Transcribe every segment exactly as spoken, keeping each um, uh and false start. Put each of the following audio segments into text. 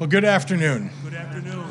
Well, good afternoon. Good afternoon.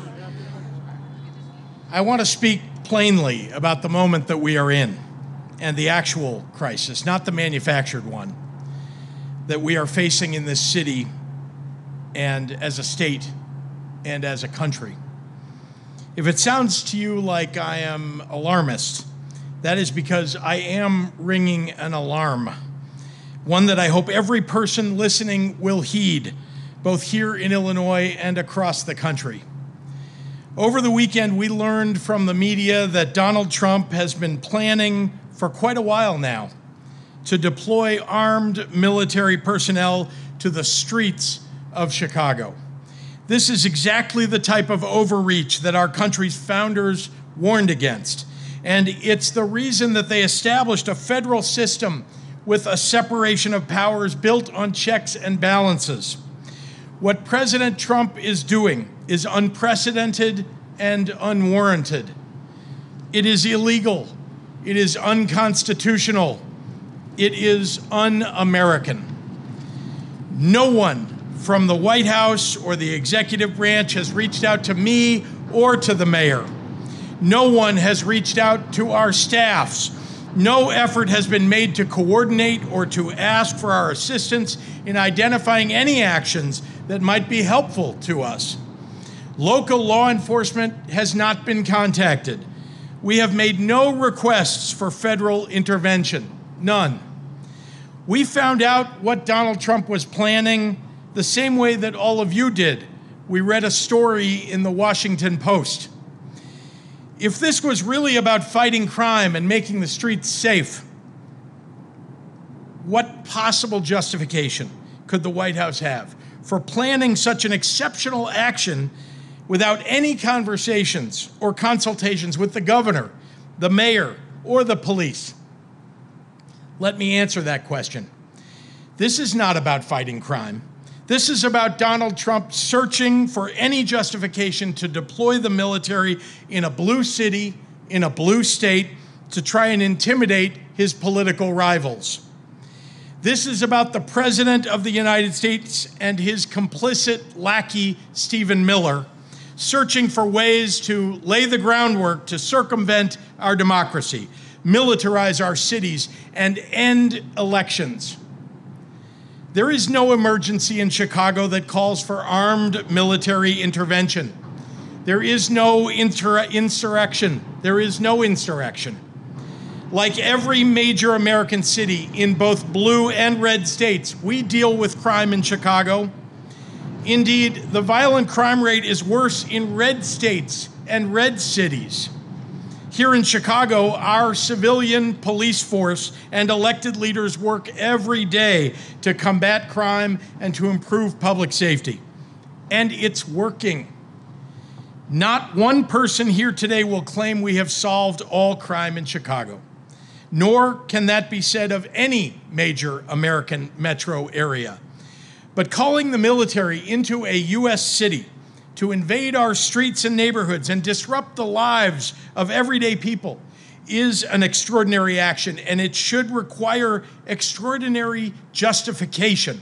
I want to speak plainly about the moment that we are in and the actual crisis, not the manufactured one, that we are facing in this city and as a state and as a country. If it sounds to you like I am alarmist, that is because I am ringing an alarm, one that I hope every person listening will heed, both here in Illinois and across the country. Over the weekend, we learned from the media that Donald Trump has been planning for quite a while now to deploy armed military personnel to the streets of Chicago. This is exactly the type of overreach that our country's founders warned against. And it's the reason that they established a federal system with a separation of powers built on checks and balances. What President Trump is doing is unprecedented and unwarranted. It is illegal. It is unconstitutional. It is un-American. No one from the White House or the executive branch has reached out to me or to the mayor. No one has reached out to our staffs. No effort has been made to coordinate or to ask for our assistance in identifying any actions that might be helpful to us. Local law enforcement has not been contacted. We have made no requests for federal intervention, none. We found out what Donald Trump was planning the same way that all of you did. We read a story in the Washington Post. If this was really about fighting crime and making the streets safe, what possible justification could the White House have for planning such an exceptional action without any conversations or consultations with the governor, the mayor, or the police? Let me answer that question. This is not about fighting crime. This is about Donald Trump searching for any justification to deploy the military in a blue city, in a blue state, to try and intimidate his political rivals. This is about the President of the United States and his complicit lackey, Stephen Miller, searching for ways to lay the groundwork to circumvent our democracy, militarize our cities, and end elections. There is no emergency in Chicago that calls for armed military intervention. There is no inter- insurrection. There is no insurrection. Like every major American city in both blue and red states, we deal with crime in Chicago. Indeed, the violent crime rate is worse in red states and red cities. Here in Chicago, our civilian police force and elected leaders work every day to combat crime and to improve public safety. And it's working. Not one person here today will claim we have solved all crime in Chicago, nor can that be said of any major American metro area. But calling the military into a U S city to invade our streets and neighborhoods and disrupt the lives of everyday people is an extraordinary action, and it should require extraordinary justification.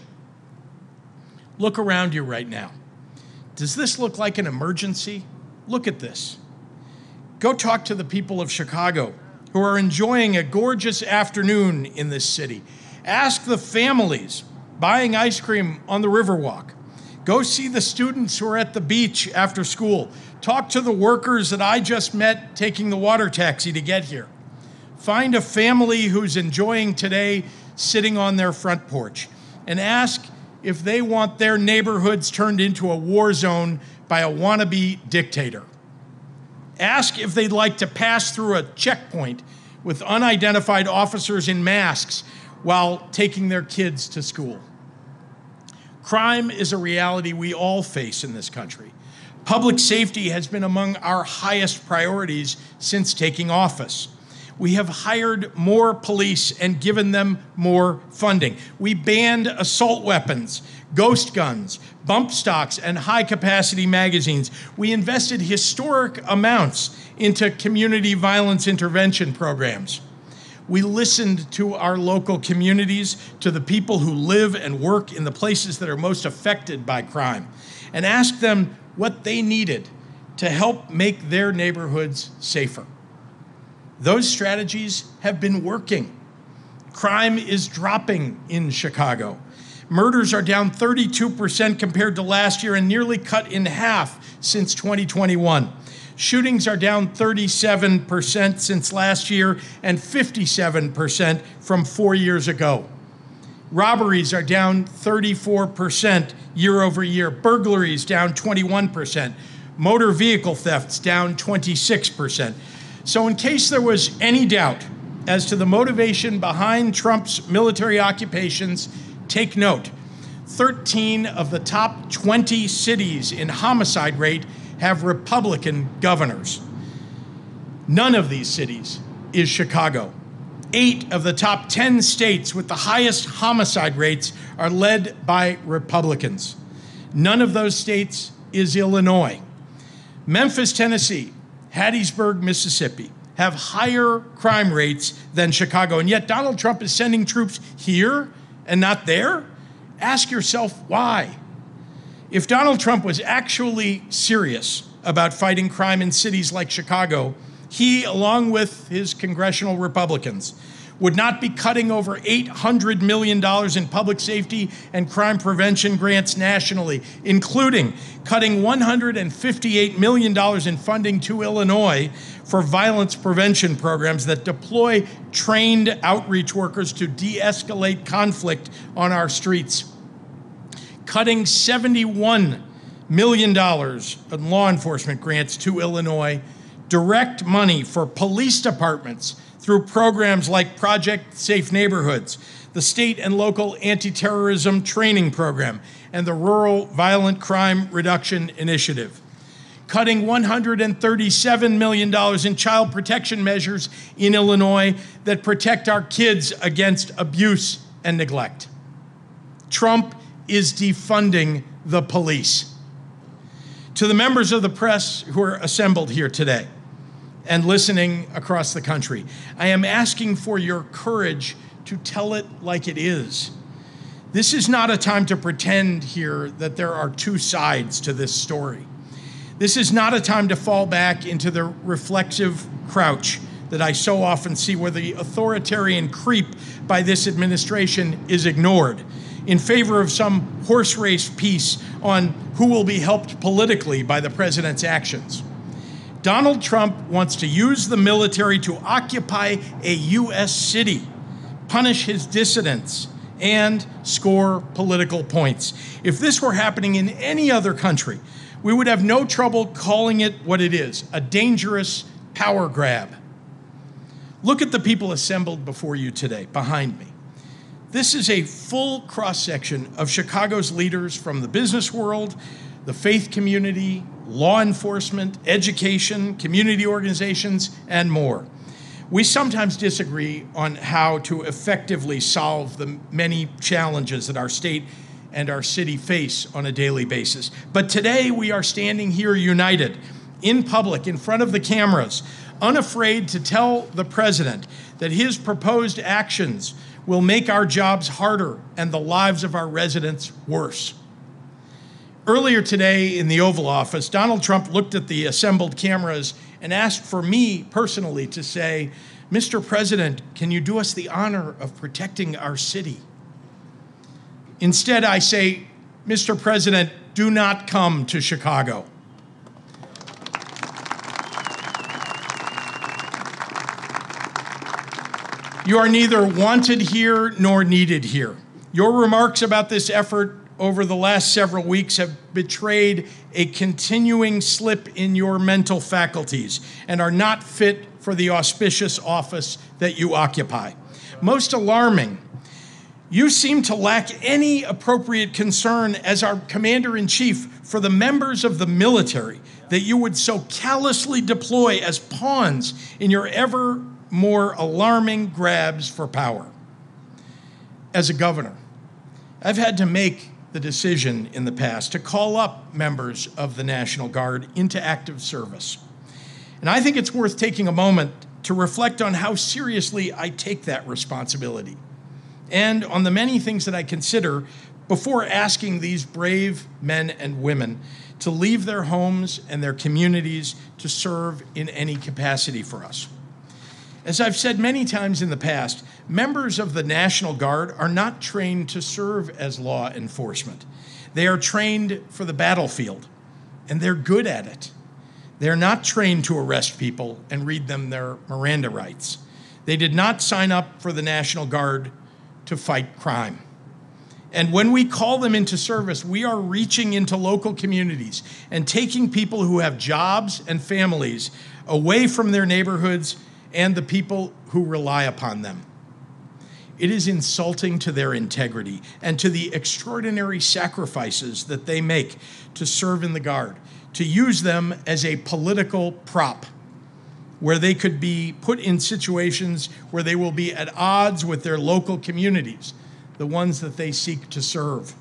Look around you right now. Does this look like an emergency? Look at this. Go talk to the people of Chicago who are enjoying a gorgeous afternoon in this city. Ask the families buying ice cream on the Riverwalk. Go see the students who are at the beach after school. Talk to the workers that I just met taking the water taxi to get here. Find a family who's enjoying today sitting on their front porch and ask if they want their neighborhoods turned into a war zone by a wannabe dictator. Ask if they'd like to pass through a checkpoint with unidentified officers in masks while taking their kids to school. Crime is a reality we all face in this country. Public safety has been among our highest priorities since taking office. We have hired more police and given them more funding. We banned assault weapons, ghost guns, bump stocks, and high-capacity magazines. We invested historic amounts into community violence intervention programs. We listened to our local communities, to the people who live and work in the places that are most affected by crime, and asked them what they needed to help make their neighborhoods safer. Those strategies have been working. Crime is dropping in Chicago. Murders are down thirty-two percent compared to last year and nearly cut in half since twenty twenty-one. Shootings are down thirty-seven percent since last year and fifty-seven percent from four years ago. Robberies are down thirty-four percent year over year. Burglaries down twenty-one percent. Motor vehicle thefts down twenty-six percent. So in case there was any doubt as to the motivation behind Trump's military occupations, take note. thirteen of the top twenty cities in homicide rate have Republican governors. None of these cities is Chicago. Eight of the top ten states with the highest homicide rates are led by Republicans. None of those states is Illinois. Memphis, Tennessee, Hattiesburg, Mississippi have higher crime rates than Chicago, and yet Donald Trump is sending troops here and not there? Ask yourself why. If Donald Trump was actually serious about fighting crime in cities like Chicago, he, along with his congressional Republicans, would not be cutting over eight hundred million dollars in public safety and crime prevention grants nationally, including cutting one hundred fifty-eight million dollars in funding to Illinois for violence prevention programs that deploy trained outreach workers to de-escalate conflict on our streets. Cutting seventy-one million dollars in law enforcement grants to Illinois, direct money for police departments through programs like Project Safe Neighborhoods, the state and local anti-terrorism training program, and the Rural Violent Crime Reduction Initiative. Cutting one hundred thirty-seven million dollars in child protection measures in Illinois that protect our kids against abuse and neglect. Trump is defunding the police. To the members of the press who are assembled here today and listening across the country, I am asking for your courage to tell it like it is. This is not a time to pretend here that there are two sides to this story. This is not a time to fall back into the reflexive crouch that I so often see, where the authoritarian creep by this administration is ignored in favor of some horse race piece on who will be helped politically by the president's actions. Donald Trump wants to use the military to occupy a U S city, punish his dissidents, and score political points. If this were happening in any other country, we would have no trouble calling it what it is, a dangerous power grab. Look at the people assembled before you today, behind me. This is a full cross-section of Chicago's leaders from the business world, the faith community, law enforcement, education, community organizations, and more. We sometimes disagree on how to effectively solve the many challenges that our state and our city face on a daily basis. But today we are standing here united, in public, in front of the cameras, unafraid to tell the president that his proposed actions will make our jobs harder and the lives of our residents worse. Earlier today in the Oval Office, Donald Trump looked at the assembled cameras and asked for me personally to say, "Mister President, can you do us the honor of protecting our city?" Instead, I say, "Mister President, do not come to Chicago." You are neither wanted here nor needed here. Your remarks about this effort over the last several weeks have betrayed a continuing slip in your mental faculties and are not fit for the auspicious office that you occupy. Most alarming, you seem to lack any appropriate concern as our commander-in-chief for the members of the military that you would so callously deploy as pawns in your ever more alarming grabs for power. As a governor, I've had to make the decision in the past to call up members of the National Guard into active service. And I think it's worth taking a moment to reflect on how seriously I take that responsibility and on the many things that I consider before asking these brave men and women to leave their homes and their communities to serve in any capacity for us. As I've said many times in the past, members of the National Guard are not trained to serve as law enforcement. They are trained for the battlefield, and they're good at it. They're not trained to arrest people and read them their Miranda rights. They did not sign up for the National Guard to fight crime. And when we call them into service, we are reaching into local communities and taking people who have jobs and families away from their neighborhoods and the people who rely upon them. It is insulting to their integrity and to the extraordinary sacrifices that they make to serve in the Guard, to use them as a political prop where they could be put in situations where they will be at odds with their local communities, the ones that they seek to serve.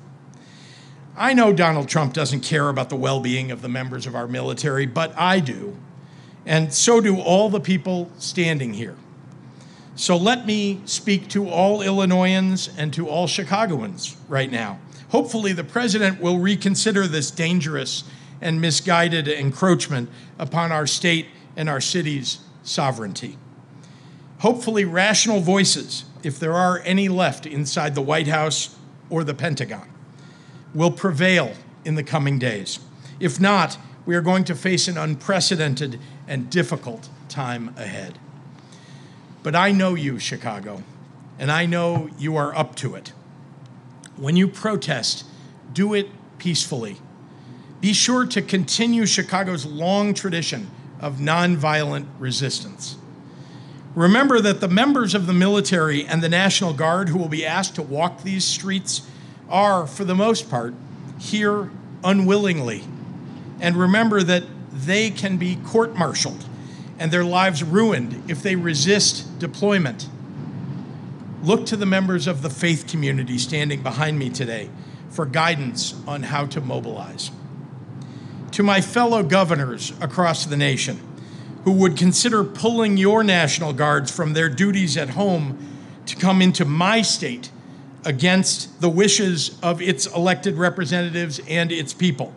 I know Donald Trump doesn't care about the well-being of the members of our military, but I do, and so do all the people standing here. So let me speak to all Illinoisans and to all Chicagoans right now. Hopefully the president will reconsider this dangerous and misguided encroachment upon our state and our city's sovereignty. Hopefully rational voices, if there are any left inside the White House or the Pentagon, will prevail in the coming days. If not, we are going to face an unprecedented and difficult time ahead. But I know you, Chicago, and I know you are up to it. When you protest, do it peacefully. Be sure to continue Chicago's long tradition of nonviolent resistance. Remember that the members of the military and the National Guard who will be asked to walk these streets are, for the most part, here unwillingly. And remember that they can be court-martialed and their lives ruined if they resist deployment. Look to the members of the faith community standing behind me today for guidance on how to mobilize. To my fellow governors across the nation who would consider pulling your National Guards from their duties at home to come into my state against the wishes of its elected representatives and its people,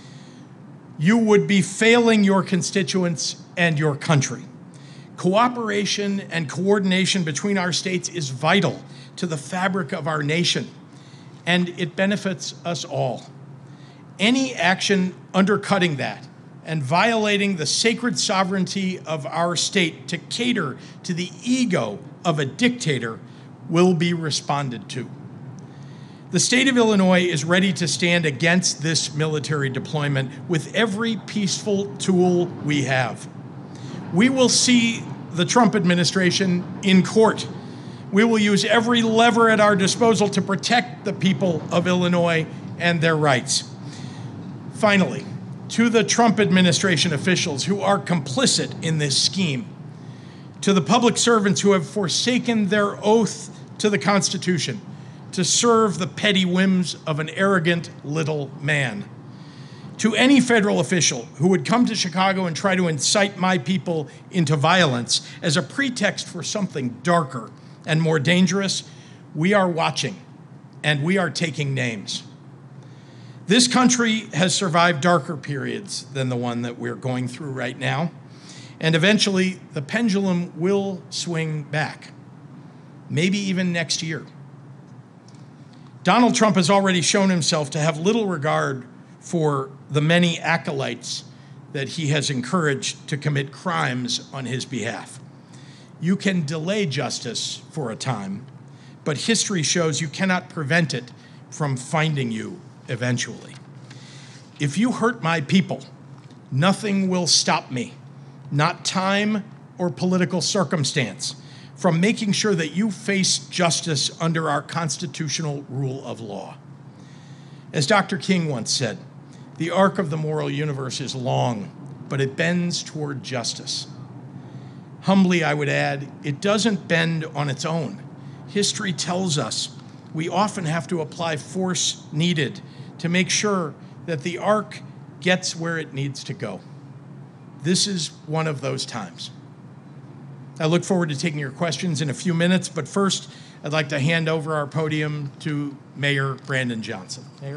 you would be failing your constituents and your country. Cooperation and coordination between our states is vital to the fabric of our nation, and it benefits us all. Any action undercutting that and violating the sacred sovereignty of our state to cater to the ego of a dictator will be responded to. The state of Illinois is ready to stand against this military deployment with every peaceful tool we have. We will see the Trump administration in court. We will use every lever at our disposal to protect the people of Illinois and their rights. Finally, to the Trump administration officials who are complicit in this scheme, to the public servants who have forsaken their oath to the Constitution to serve the petty whims of an arrogant little man, to any federal official who would come to Chicago and try to incite my people into violence as a pretext for something darker and more dangerous, we are watching and we are taking names. This country has survived darker periods than the one that we're going through right now, and eventually the pendulum will swing back, maybe even next year. Donald Trump has already shown himself to have little regard for the many acolytes that he has encouraged to commit crimes on his behalf. You can delay justice for a time, but history shows you cannot prevent it from finding you eventually. If you hurt my people, nothing will stop me, not time or political circumstance, from making sure that you face justice under our constitutional rule of law. As Doctor King once said, the arc of the moral universe is long, but it bends toward justice. Humbly, I would add, it doesn't bend on its own. History tells us we often have to apply force needed to make sure that the arc gets where it needs to go. This is one of those times. I look forward to taking your questions in a few minutes, but first, I'd like to hand over our podium to Mayor Brandon Johnson. Mayor.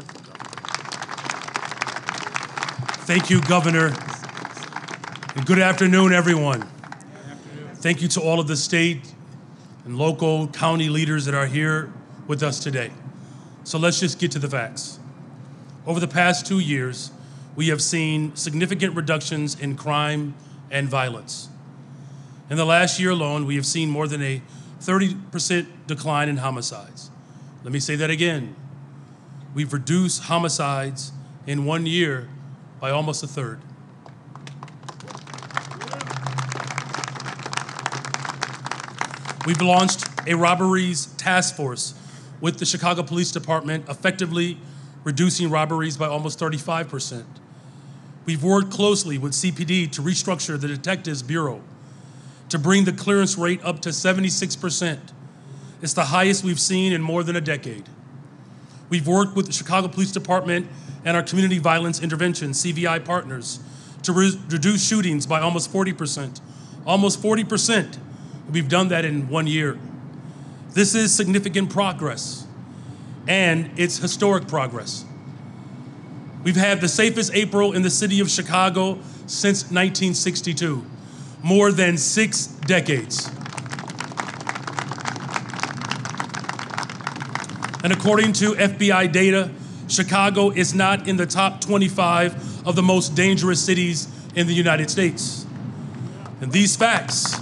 Thank you, Governor, and good afternoon, everyone. Good afternoon. Thank you to all of the state and local county leaders that are here with us today. So let's just get to the facts. Over the past two years, we have seen significant reductions in crime and violence. In the last year alone, we have seen more than a thirty percent decline in homicides. Let me say that again. We've reduced homicides in one year by almost a third. We've launched a robberies task force with the Chicago Police Department, effectively reducing robberies by almost thirty-five percent. We've worked closely with C P D to restructure the Detectives Bureau to bring the clearance rate up to seventy-six percent. It's the highest we've seen in more than a decade. We've worked with the Chicago Police Department and our Community Violence Intervention, C V I partners, to re- reduce shootings by almost forty percent. Almost forty percent. We've done that in one year. This is significant progress, and it's historic progress. We've had the safest April in the city of Chicago since nineteen sixty-two, more than six decades. And according to F B I data, Chicago is not in the top twenty-five of the most dangerous cities in the United States. And these facts,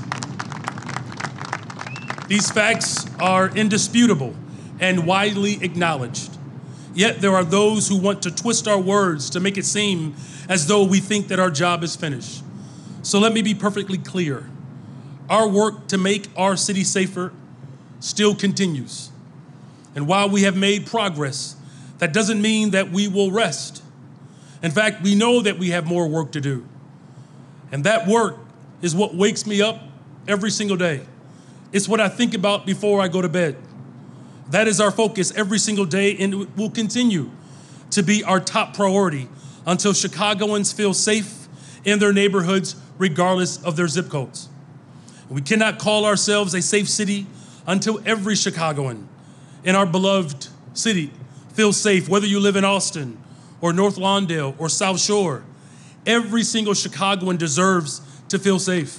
these facts are indisputable and widely acknowledged. Yet there are those who want to twist our words to make it seem as though we think that our job is finished. So let me be perfectly clear. Our work to make our city safer still continues. And while we have made progress, that doesn't mean that we will rest. In fact, we know that we have more work to do. And that work is what wakes me up every single day. It's what I think about before I go to bed. That is our focus every single day, and it will continue to be our top priority until Chicagoans feel safe in their neighborhoods, regardless of their zip codes. We cannot call ourselves a safe city until every Chicagoan in our beloved city feels safe, whether you live in Austin or North Lawndale or South Shore. Every single Chicagoan deserves to feel safe.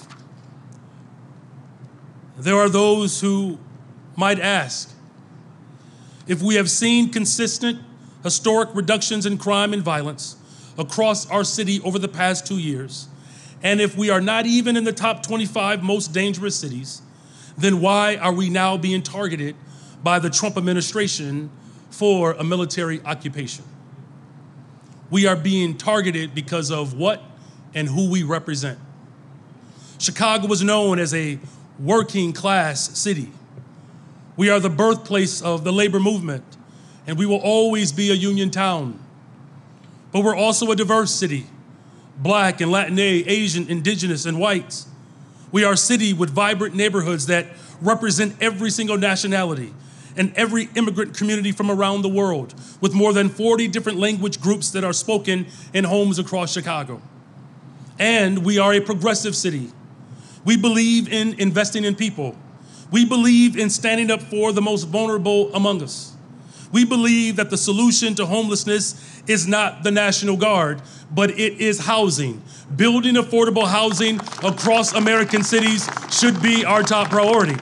There are those who might ask, if we have seen consistent historic reductions in crime and violence across our city over the past two years, and if we are not even in the top twenty-five most dangerous cities, then why are we now being targeted by the Trump administration for a military occupation? We are being targeted because of what and who we represent. Chicago was known as a working class city. We are the birthplace of the labor movement, and we will always be a union town. But we're also a diverse city, Black and Latina, Asian, Indigenous, and whites. We are a city with vibrant neighborhoods that represent every single nationality and every immigrant community from around the world, with more than forty different language groups that are spoken in homes across Chicago. And we are a progressive city. We believe in investing in people. We believe in standing up for the most vulnerable among us. We believe that the solution to homelessness is not the National Guard, but it is housing. Building affordable housing across American cities should be our top priority.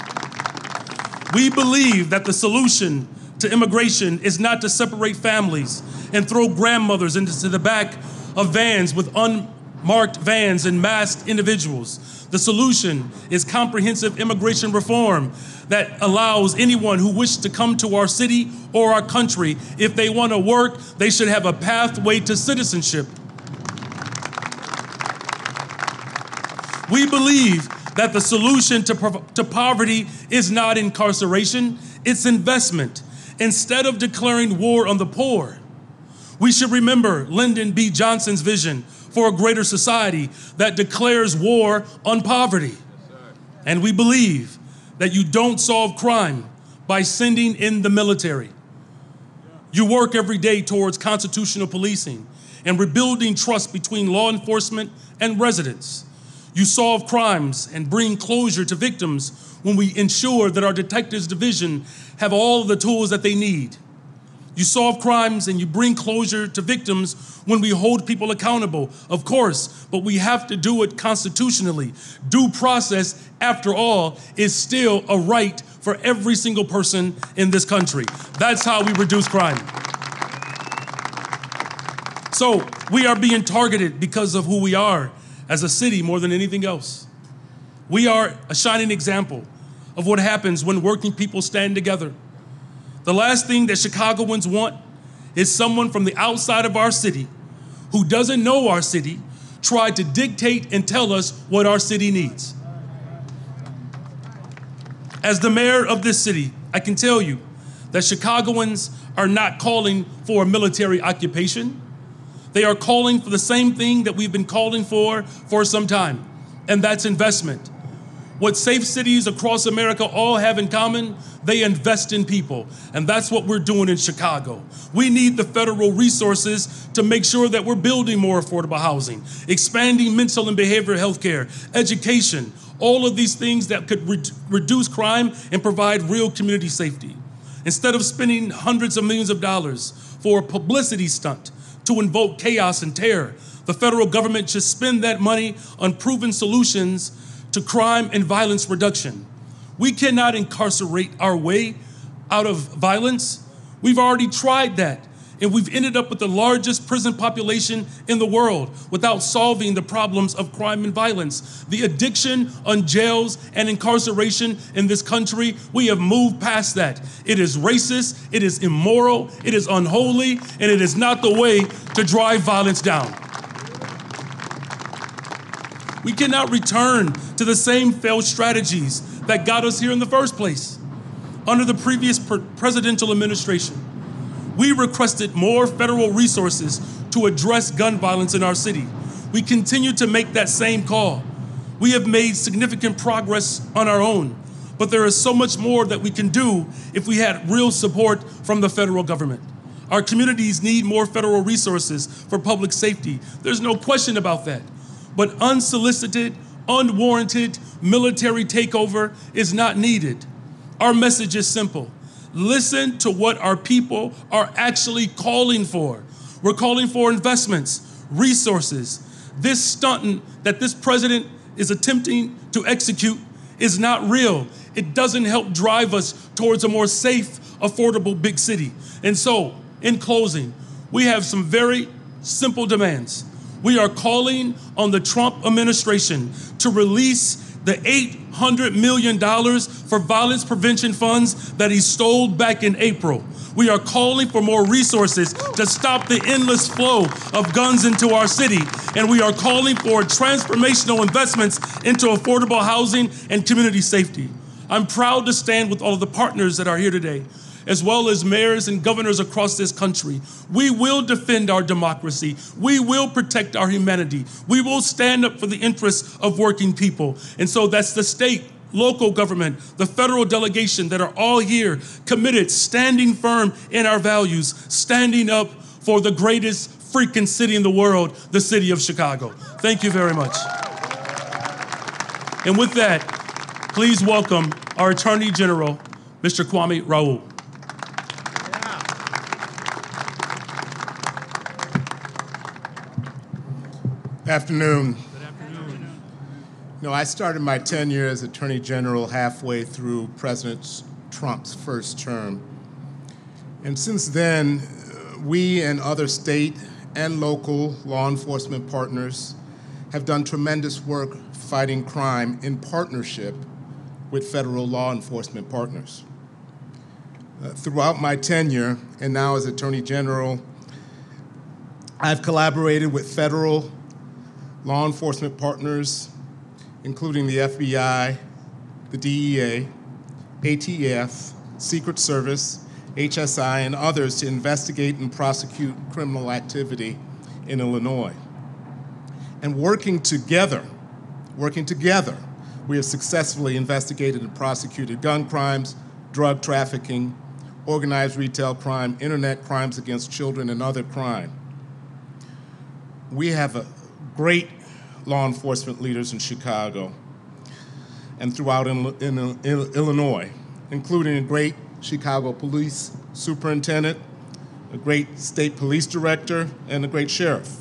We believe that the solution to immigration is not to separate families and throw grandmothers into the back of vans with unmarked vans and masked individuals. The solution is comprehensive immigration reform that allows anyone who wishes to come to our city or our country, if they want to work, they should have a pathway to citizenship. We believe that the solution to, to poverty is not incarceration, it's investment. Instead of declaring war on the poor, we should remember Lyndon B. Johnson's vision for a greater society that declares war on poverty. Yes, and we believe that you don't solve crime by sending in the military. You work every day towards constitutional policing and rebuilding trust between law enforcement and residents. You solve crimes and bring closure to victims when we ensure that our detectives division have all of the tools that they need. You solve crimes and you bring closure to victims when we hold people accountable, of course, but we have to do it constitutionally. Due process, after all, is still a right for every single person in this country. That's how we reduce crime. So we are being targeted because of who we are as a city more than anything else. We are a shining example of what happens when working people stand together. The last thing that Chicagoans want is someone from the outside of our city who doesn't know our city try to dictate and tell us what our city needs. As the mayor of this city, I can tell you that Chicagoans are not calling for a military occupation. They are calling for the same thing that we've been calling for for some time, and that's investment. What safe cities across America all have in common, they invest in people. And that's what we're doing in Chicago. We need the federal resources to make sure that we're building more affordable housing, expanding mental and behavioral health care, education, all of these things that could re- reduce crime and provide real community safety. Instead of spending hundreds of millions of dollars for a publicity stunt to invoke chaos and terror, the federal government should spend that money on proven solutions to crime and violence reduction. We cannot incarcerate our way out of violence. We've already tried that, and we've ended up with the largest prison population in the world without solving the problems of crime and violence. The addiction on jails and incarceration in this country, we have moved past that. It is racist, it is immoral, it is unholy, and it is not the way to drive violence down. We cannot return to the same failed strategies that got us here in the first place. Under the previous pre- presidential administration, we requested more federal resources to address gun violence in our city. We continue to make that same call. We have made significant progress on our own, but there is so much more that we can do if we had real support from the federal government. Our communities need more federal resources for public safety. There's no question about that. But unsolicited, unwarranted military takeover is not needed. Our message is simple. Listen to what our people are actually calling for. We're calling for investments, resources. This stunt that this president is attempting to execute is not real. It doesn't help drive us towards a more safe, affordable big city. And so, in closing, we have some very simple demands. We are calling on the Trump administration to release the eight hundred million dollars for violence prevention funds that he stole back in April. We are calling for more resources to stop the endless flow of guns into our city. And we are calling for transformational investments into affordable housing and community safety. I'm proud to stand with all of the partners that are here today, as well as mayors and governors across this country. We will defend our democracy. We will protect our humanity. We will stand up for the interests of working people. And so that's the state, local government, the federal delegation that are all here committed, standing firm in our values, standing up for the greatest freaking city in the world, the city of Chicago. Thank you very much. And with that, please welcome our Attorney General, Mister Kwame Raoul. Afternoon. Good afternoon. You know, I started my tenure as Attorney General halfway through President Trump's first term. And since then, we and other state and local law enforcement partners have done tremendous work fighting crime in partnership with federal law enforcement partners. Uh, throughout my tenure, and now as Attorney General, I've collaborated with federal law enforcement partners, including the F B I, the D E A, A T F, Secret Service, H S I, and others to investigate and prosecute criminal activity in Illinois. And working together, working together, we have successfully investigated and prosecuted gun crimes, drug trafficking, organized retail crime, internet crimes against children, and other crime. We have a great law enforcement leaders in Chicago and throughout in, in, in Illinois, including a great Chicago police superintendent, a great state police director, and a great sheriff.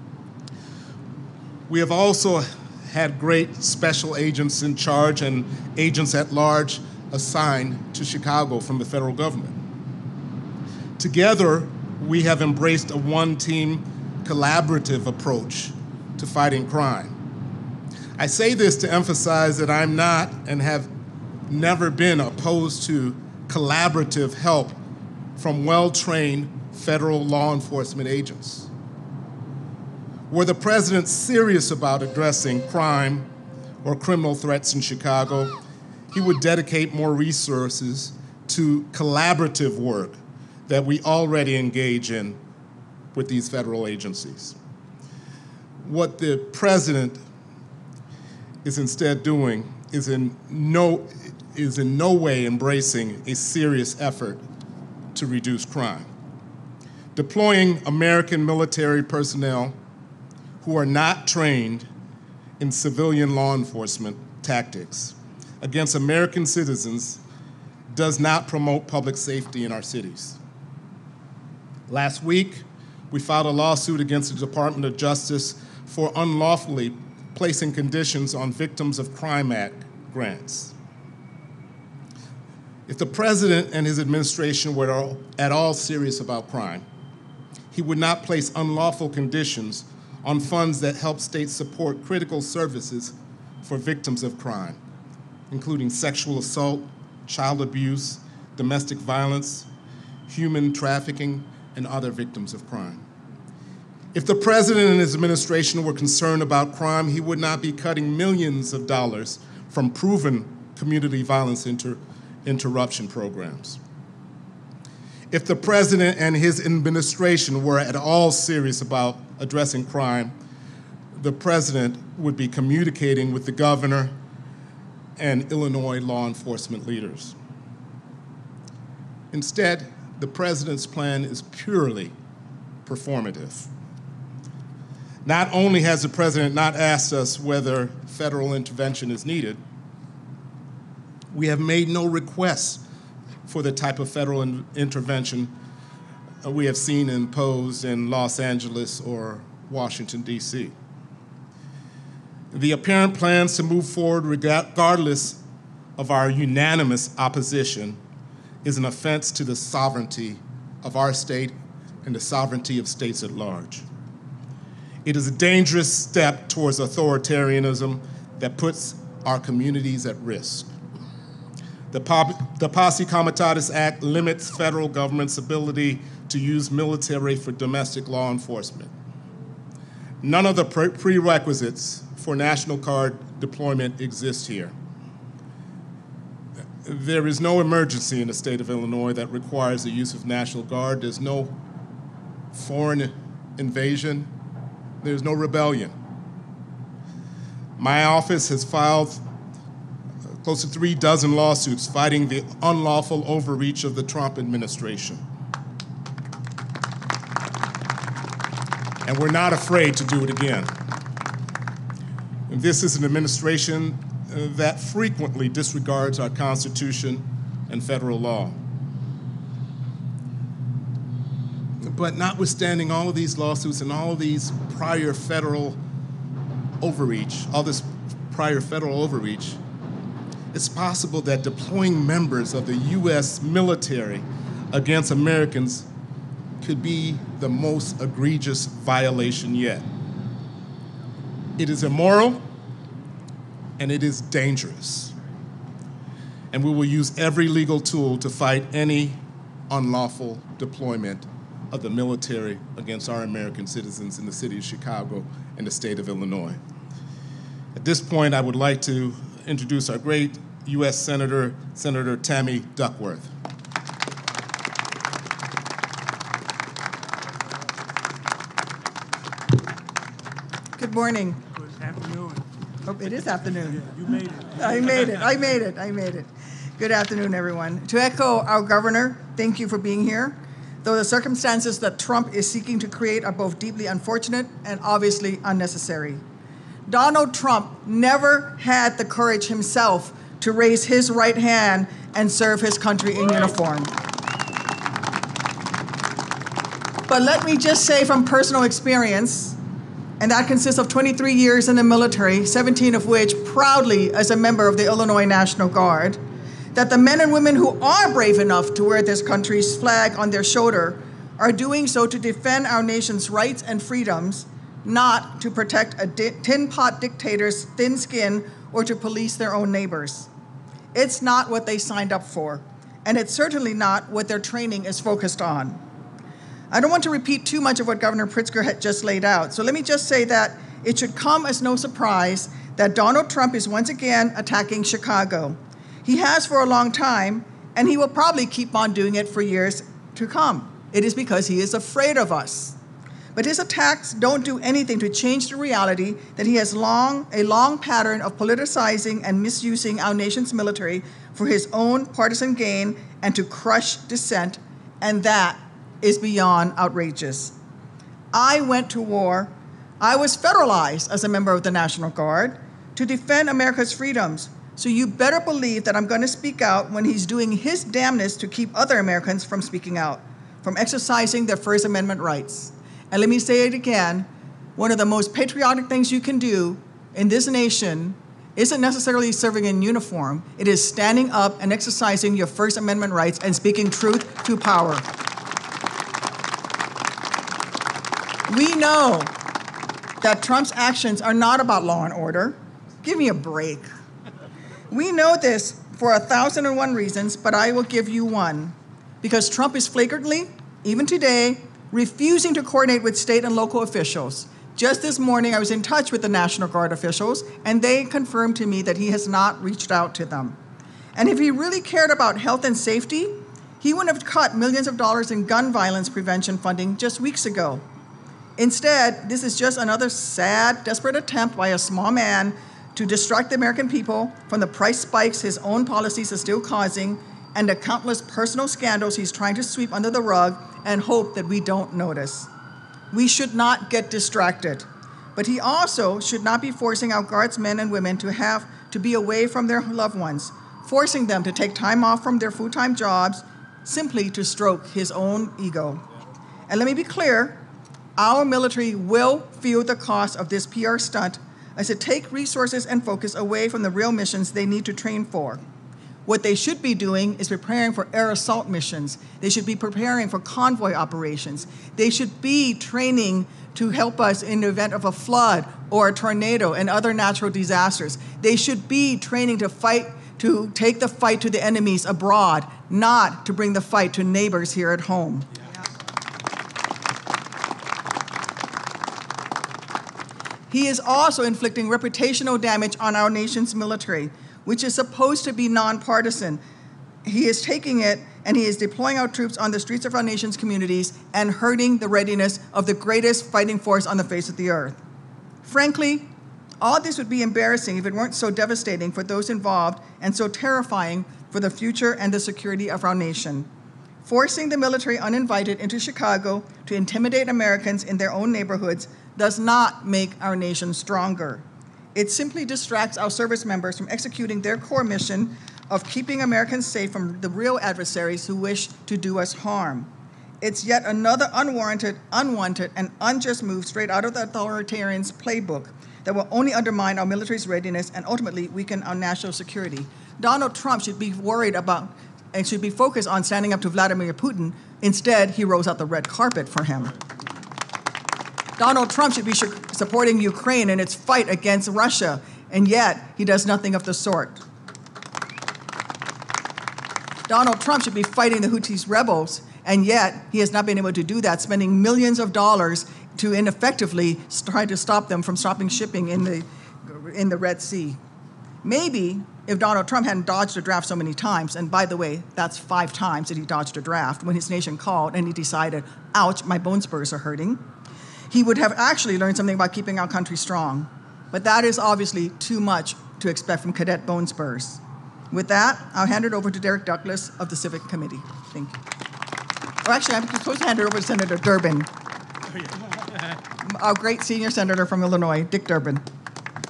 We have also had great special agents in charge and agents at large assigned to Chicago from the federal government. Together, we have embraced a one-team collaborative approach to fighting crime. I say this to emphasize that I'm not and have never been opposed to collaborative help from well-trained federal law enforcement agents. Were the president serious about addressing crime or criminal threats in Chicago, he would dedicate more resources to collaborative work that we already engage in with these federal agencies. What the president is instead doing is in no, is in no way embracing a serious effort to reduce crime. Deploying American military personnel who are not trained in civilian law enforcement tactics against American citizens does not promote public safety in our cities. Last week, we filed a lawsuit against the Department of Justice for unlawfully placing conditions on Victims of Crime Act grants. If the president and his administration were at all serious about crime, he would not place unlawful conditions on funds that help states support critical services for victims of crime, including sexual assault, child abuse, domestic violence, human trafficking, and other victims of crime. If the president and his administration were concerned about crime, he would not be cutting millions of dollars from proven community violence inter interruption programs. If the president and his administration were at all serious about addressing crime, the president would be communicating with the governor and Illinois law enforcement leaders. Instead, the president's plan is purely performative. Not only has the president not asked us whether federal intervention is needed, we have made no requests for the type of federal in intervention we have seen imposed in Los Angeles or Washington, D C The apparent plans to move forward regardless of our unanimous opposition is an offense to the sovereignty of our state and the sovereignty of states at large. It is a dangerous step towards authoritarianism that puts our communities at risk. The, the Posse Comitatus Act limits federal government's ability to use military for domestic law enforcement. None of the pre prerequisites for National Guard deployment exist here. There is no emergency in the state of Illinois that requires the use of National Guard. There's no foreign invasion. There's no rebellion. My office has filed close to three dozen lawsuits fighting the unlawful overreach of the Trump administration. And we're not afraid to do it again. And this is an administration uh, that frequently disregards our Constitution and federal law. But notwithstanding all of these lawsuits and all of these prior federal overreach, all this prior federal overreach, it's possible that deploying members of the U S military against Americans could be the most egregious violation yet. It is immoral and it is dangerous. And we will use every legal tool to fight any unlawful deployment of the military against our American citizens in the city of Chicago and the state of Illinois. At this point, I would like to introduce our great U S Senator, Senator Tammy Duckworth. Good morning. Good afternoon. Oh, it is afternoon. Yeah, you made it. I made it. I made it. I made it. Good afternoon, everyone. To echo our governor, thank you for being here. Though the circumstances that Trump is seeking to create are both deeply unfortunate and obviously unnecessary. Donald Trump never had the courage himself to raise his right hand and serve his country in uniform. But let me just say from personal experience, and that consists of twenty-three years in the military, seventeen of which proudly as a member of the Illinois National Guard, that the men and women who are brave enough to wear this country's flag on their shoulder are doing so to defend our nation's rights and freedoms, not to protect a di- tin pot dictator's thin skin or to police their own neighbors. It's not what they signed up for, and it's certainly not what their training is focused on. I don't want to repeat too much of what Governor Pritzker had just laid out, so let me just say that it should come as no surprise that Donald Trump is once again attacking Chicago. He has for a long time, and he will probably keep on doing it for years to come. It is because he is afraid of us. But his attacks don't do anything to change the reality that he has long a long pattern of politicizing and misusing our nation's military for his own partisan gain and to crush dissent, and that is beyond outrageous. I went to war. I was federalized as a member of the National Guard to defend America's freedoms. So you better believe that I'm going to speak out when he's doing his damnedest to keep other Americans from speaking out, from exercising their First Amendment rights. And let me say it again, one of the most patriotic things you can do in this nation isn't necessarily serving in uniform. It is standing up and exercising your First Amendment rights and speaking truth to power. We know that Trump's actions are not about law and order. Give me a break. We know this for a thousand and one reasons, but I will give you one. Because Trump is flagrantly, even today, refusing to coordinate with state and local officials. Just this morning, I was in touch with the National Guard officials, and they confirmed to me that he has not reached out to them. And if he really cared about health and safety, he wouldn't have cut millions of dollars in gun violence prevention funding just weeks ago. Instead, this is just another sad, desperate attempt by a small man to distract the American people from the price spikes his own policies are still causing and the countless personal scandals he's trying to sweep under the rug and hope that we don't notice. We should not get distracted, but he also should not be forcing our guardsmen and women to have to be away from their loved ones, forcing them to take time off from their full-time jobs simply to stroke his own ego. And let me be clear, our military will feel the cost of this P R stunt as it take resources and focus away from the real missions they need to train for. What they should be doing is preparing for air assault missions. They should be preparing for convoy operations. They should be training to help us in the event of a flood or a tornado and other natural disasters. They should be training to fight, to take the fight to the enemies abroad, not to bring the fight to neighbors here at home. He is also inflicting reputational damage on our nation's military, which is supposed to be nonpartisan. He is taking it and he is deploying our troops on the streets of our nation's communities and hurting the readiness of the greatest fighting force on the face of the earth. Frankly, all this would be embarrassing if it weren't so devastating for those involved and so terrifying for the future and the security of our nation. Forcing the military uninvited into Chicago to intimidate Americans in their own neighborhoods does not make our nation stronger. It simply distracts our service members from executing their core mission of keeping Americans safe from the real adversaries who wish to do us harm. It's yet another unwarranted, unwanted, and unjust move straight out of the authoritarian's playbook that will only undermine our military's readiness and ultimately weaken our national security. Donald Trump should be worried about and should be focused on standing up to Vladimir Putin. Instead, he rolls out the red carpet for him. Donald Trump should be supporting Ukraine in its fight against Russia, and yet he does nothing of the sort. Donald Trump should be fighting the Houthis rebels, and yet he has not been able to do that, spending millions of dollars to ineffectively try to stop them from stopping shipping in the, in the Red Sea. Maybe if Donald Trump hadn't dodged a draft so many times, and by the way, that's five times that he dodged a draft when his nation called and he decided, ouch, my bone spurs are hurting, he would have actually learned something about keeping our country strong. But that is obviously too much to expect from Cadet Bone Spurs. With that, I'll hand it over to Derek Douglas of the Civic Committee. Thank you. Or actually, I'm supposed to hand it over to Senator Durbin, our great senior senator from Illinois, Dick Durbin.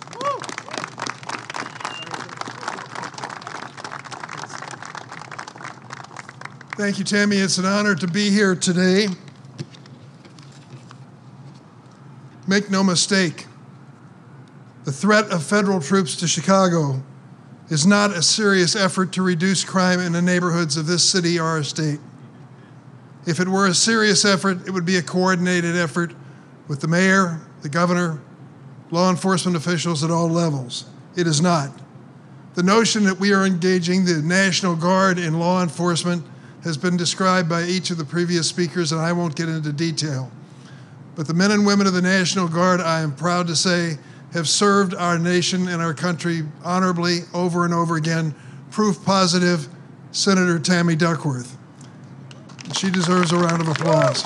Thank you, Tammy. It's an honor to be here today. Make no mistake, the threat of federal troops to Chicago is not a serious effort to reduce crime in the neighborhoods of this city or our state. If it were a serious effort, it would be a coordinated effort with the mayor, the governor, law enforcement officials at all levels. It is not. The notion that we are engaging the National Guard in law enforcement has been described by each of the previous speakers, and I won't get into detail. But the men and women of the National Guard, I am proud to say, have served our nation and our country honorably over and over again. Proof positive, Senator Tammy Duckworth. She deserves a round of applause.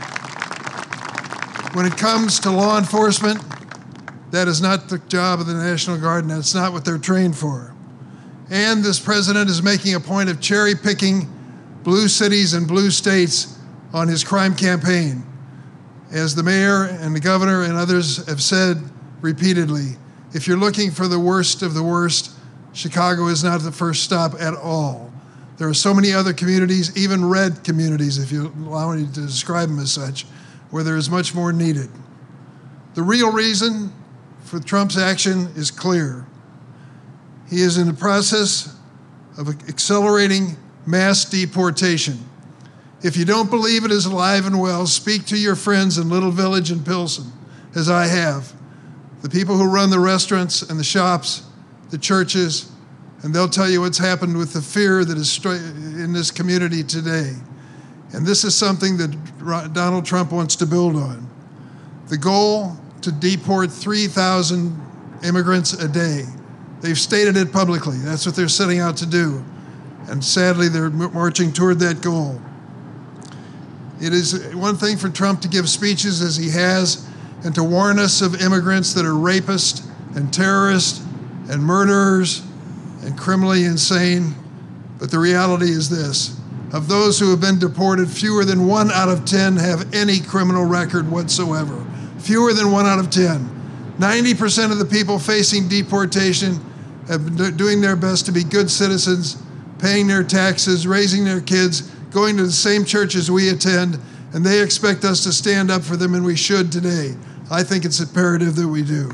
When it comes to law enforcement, that is not the job of the National Guard, and that's not what they're trained for. And this president is making a point of cherry-picking blue cities and blue states on his crime campaign. As the mayor and the governor and others have said repeatedly, if you're looking for the worst of the worst, Chicago is not the first stop at all. There are so many other communities, even red communities, if you allow me to describe them as such, where there is much more needed. The real reason for Trump's action is clear. He is in the process of accelerating mass deportation. If you don't believe it is alive and well, speak to your friends in Little Village and Pilsen, as I have. The people who run the restaurants and the shops, the churches, and they'll tell you what's happened with the fear that is in this community today. And this is something that Donald Trump wants to build on. The goal to deport three thousand immigrants a day. They've stated it publicly. That's what they're setting out to do. And sadly, they're marching toward that goal. It is one thing for Trump to give speeches as he has and to warn us of immigrants that are rapists and terrorists and murderers and criminally insane. But the reality is this. Of those who have been deported, fewer than one out of ten have any criminal record whatsoever. Fewer than one out of ten. ninety percent of the people facing deportation have been doing their best to be good citizens, paying their taxes, raising their kids, going to the same churches we attend, and they expect us to stand up for them, and we should today. I think it's imperative that we do.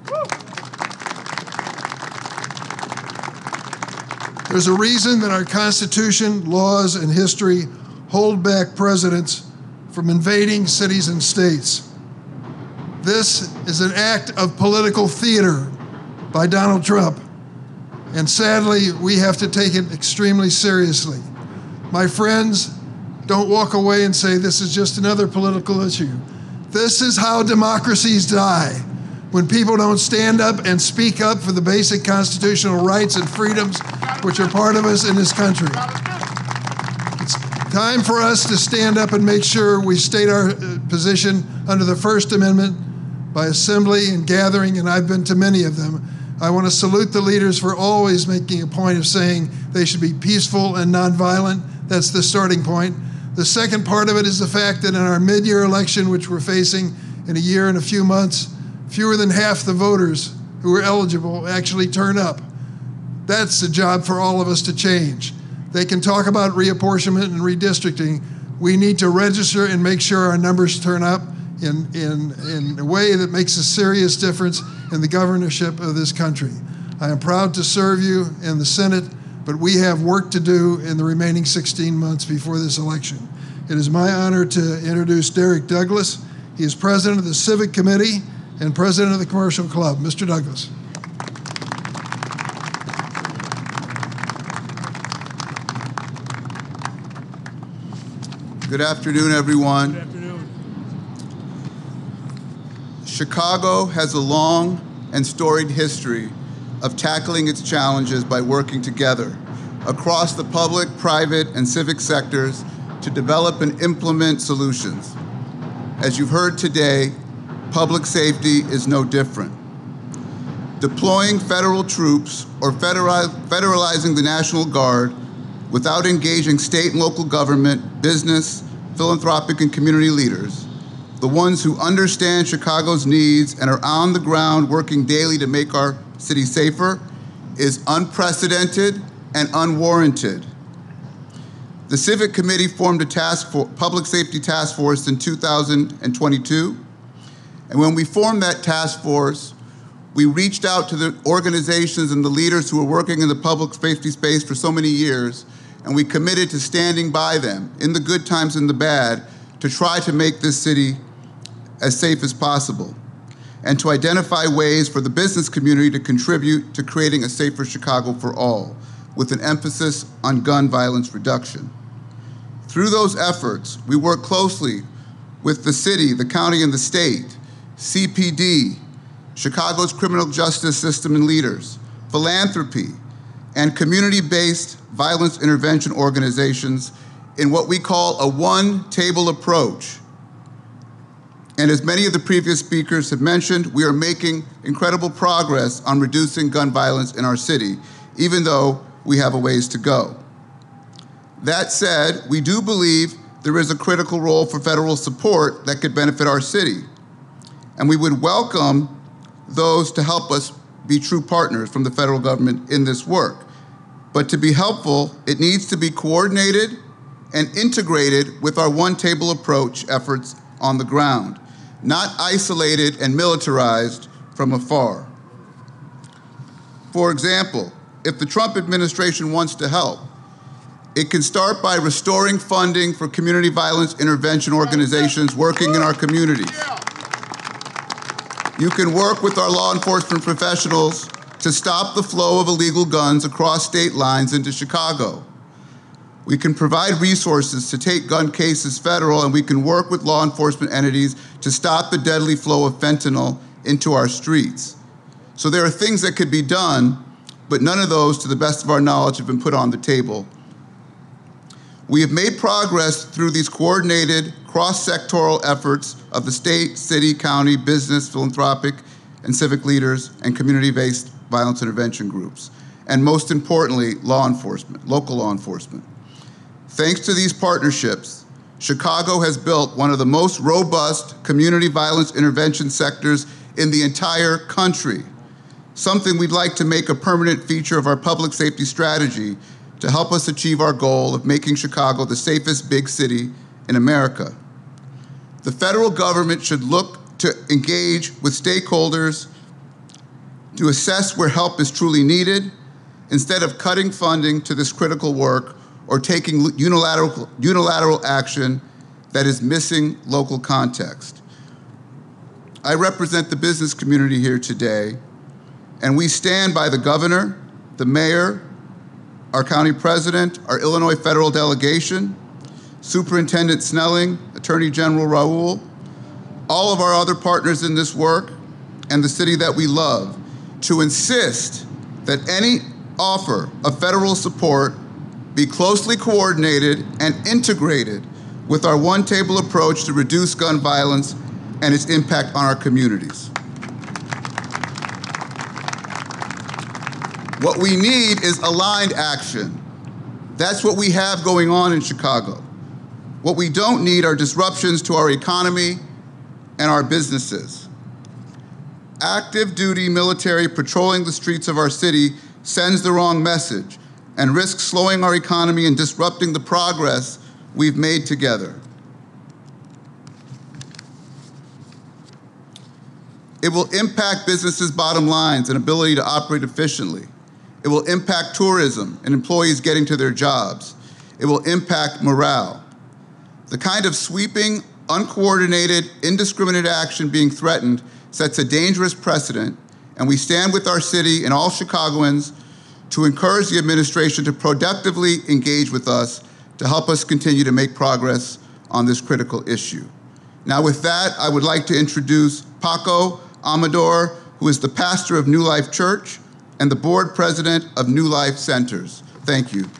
There's a reason that our Constitution, laws, and history hold back presidents from invading cities and states. This is an act of political theater by Donald Trump, and sadly, we have to take it extremely seriously. My friends, don't walk away and say this is just another political issue. This is how democracies die, when people don't stand up and speak up for the basic constitutional rights and freedoms which are part of us in this country. It's time for us to stand up and make sure we state our position under the First Amendment by assembly and gathering, and I've been to many of them. I want to salute the leaders for always making a point of saying they should be peaceful and nonviolent. That's the starting point. The second part of it is the fact that in our mid-year election, which we're facing in a year and a few months, fewer than half the voters who are eligible actually turn up. That's the job for all of us to change. They can talk about reapportionment and redistricting. We need to register and make sure our numbers turn up in, in, in a way that makes a serious difference in the governorship of this country. I am proud to serve you in the Senate, but we have work to do in the remaining sixteen months before this election. It is my honor to introduce Derek Douglas. He is president of the Civic Committee and president of the Commercial Club. Mister Douglas. Good afternoon, everyone. Good afternoon. Chicago has a long and storied history of tackling its challenges by working together across the public, private, and civic sectors to develop and implement solutions. As you've heard today, public safety is no different. Deploying federal troops or federal, federalizing the National Guard without engaging state and local government, business, philanthropic, and community leaders, the ones who understand Chicago's needs and are on the ground working daily to make our city safer, is unprecedented and unwarranted. The Civic Committee formed a task for, public safety task force in two thousand twenty-two. And when we formed that task force, we reached out to the organizations and the leaders who were working in the public safety space for so many years, and we committed to standing by them in the good times and the bad to try to make this city as safe as possible, and to identify ways for the business community to contribute to creating a safer Chicago for all, with an emphasis on gun violence reduction. Through those efforts, we work closely with the city, the county, and the state, C P D, Chicago's criminal justice system and leaders, philanthropy, and community-based violence intervention organizations in what we call a one-table approach. And as many of the previous speakers have mentioned, we are making incredible progress on reducing gun violence in our city, even though we have a ways to go. That said, we do believe there is a critical role for federal support that could benefit our city. And we would welcome those to help us be true partners from the federal government in this work. But to be helpful, it needs to be coordinated and integrated with our one-table approach efforts on the ground, not isolated and militarized from afar. For example, if the Trump administration wants to help, it can start by restoring funding for community violence intervention organizations working in our community. You can work with our law enforcement professionals to stop the flow of illegal guns across state lines into Chicago. We can provide resources to take gun cases federal, and we can work with law enforcement entities to stop the deadly flow of fentanyl into our streets. So there are things that could be done, but none of those, to the best of our knowledge, have been put on the table. We have made progress through these coordinated, cross-sectoral efforts of the state, city, county, business, philanthropic, and civic leaders, and community-based violence intervention groups, and most importantly, law enforcement, local law enforcement. Thanks to these partnerships, Chicago has built one of the most robust community violence intervention sectors in the entire country, something we'd like to make a permanent feature of our public safety strategy to help us achieve our goal of making Chicago the safest big city in America. The federal government should look to engage with stakeholders to assess where help is truly needed, instead of cutting funding to this critical work or taking unilateral, unilateral action that is missing local context. I represent the business community here today, and we stand by the governor, the mayor, our county president, our Illinois federal delegation, Superintendent Snelling, Attorney General Raoul, all of our other partners in this work, and the city that we love, to insist that any offer of federal support be closely coordinated and integrated with our one-table approach to reduce gun violence and its impact on our communities. What we need is aligned action. That's what we have going on in Chicago. What we don't need are disruptions to our economy and our businesses. Active duty military patrolling the streets of our city sends the wrong message and risks slowing our economy and disrupting the progress we've made together. It will impact businesses' bottom lines and ability to operate efficiently. It will impact tourism and employees getting to their jobs. It will impact morale. The kind of sweeping, uncoordinated, indiscriminate action being threatened sets a dangerous precedent, and we stand with our city and all Chicagoans to encourage the administration to productively engage with us to help us continue to make progress on this critical issue. Now with that, I would like to introduce Paco Amador, who is the pastor of New Life Church and the board president of New Life Centers. Thank you.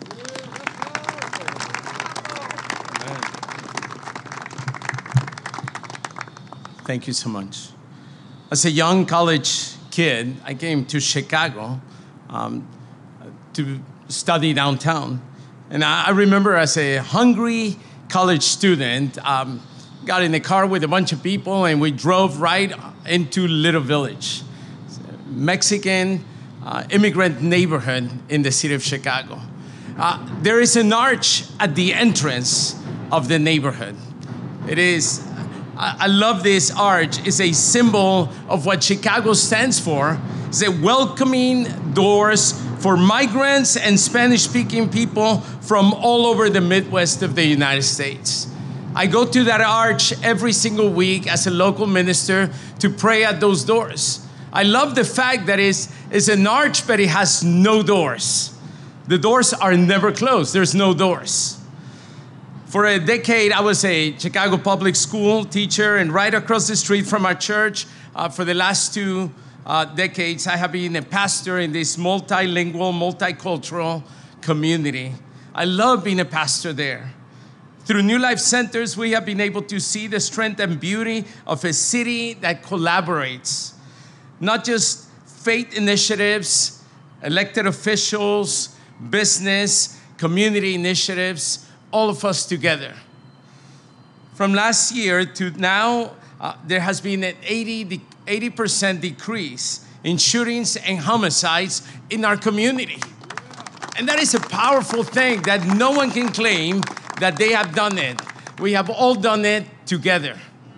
Thank you so much. As a young college kid, I came to Chicago um, to study downtown. And I, I remember as a hungry college student, um, got in the car with a bunch of people and we drove right into Little Village, Mexican uh, immigrant neighborhood in the city of Chicago. Uh, there is an arch at the entrance of the neighborhood. It is, I, I love this arch. It's a symbol of what Chicago stands for. It's a welcoming doors for migrants and Spanish-speaking people from all over the Midwest of the United States. I go to that arch every single week as a local minister to pray at those doors. I love the fact that it's, it's an arch, but it has no doors. The doors are never closed. There's no doors. For a decade, I was a Chicago public school teacher, and right across the street from our church, uh, for the last two uh, decades, I have been a pastor in this multilingual, multicultural community. I love being a pastor there. Through New Life Centers, we have been able to see the strength and beauty of a city that collaborates. Not just faith initiatives, elected officials, business, community initiatives, all of us together. From last year to now, uh, there has been an eighty percent decrease in shootings and homicides in our community. And that is a powerful thing that no one can claim that they have done it. We have all done it together.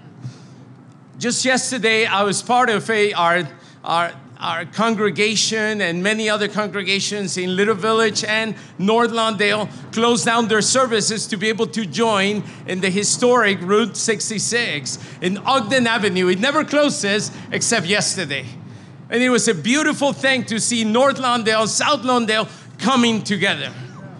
Just yesterday, I was part of a, our, our, our congregation, and many other congregations in Little Village and North Lawndale closed down their services to be able to join in the historic Route sixty-six in Ogden Avenue. It never closes except yesterday. And it was a beautiful thing to see North Lawndale, South Lawndale coming together.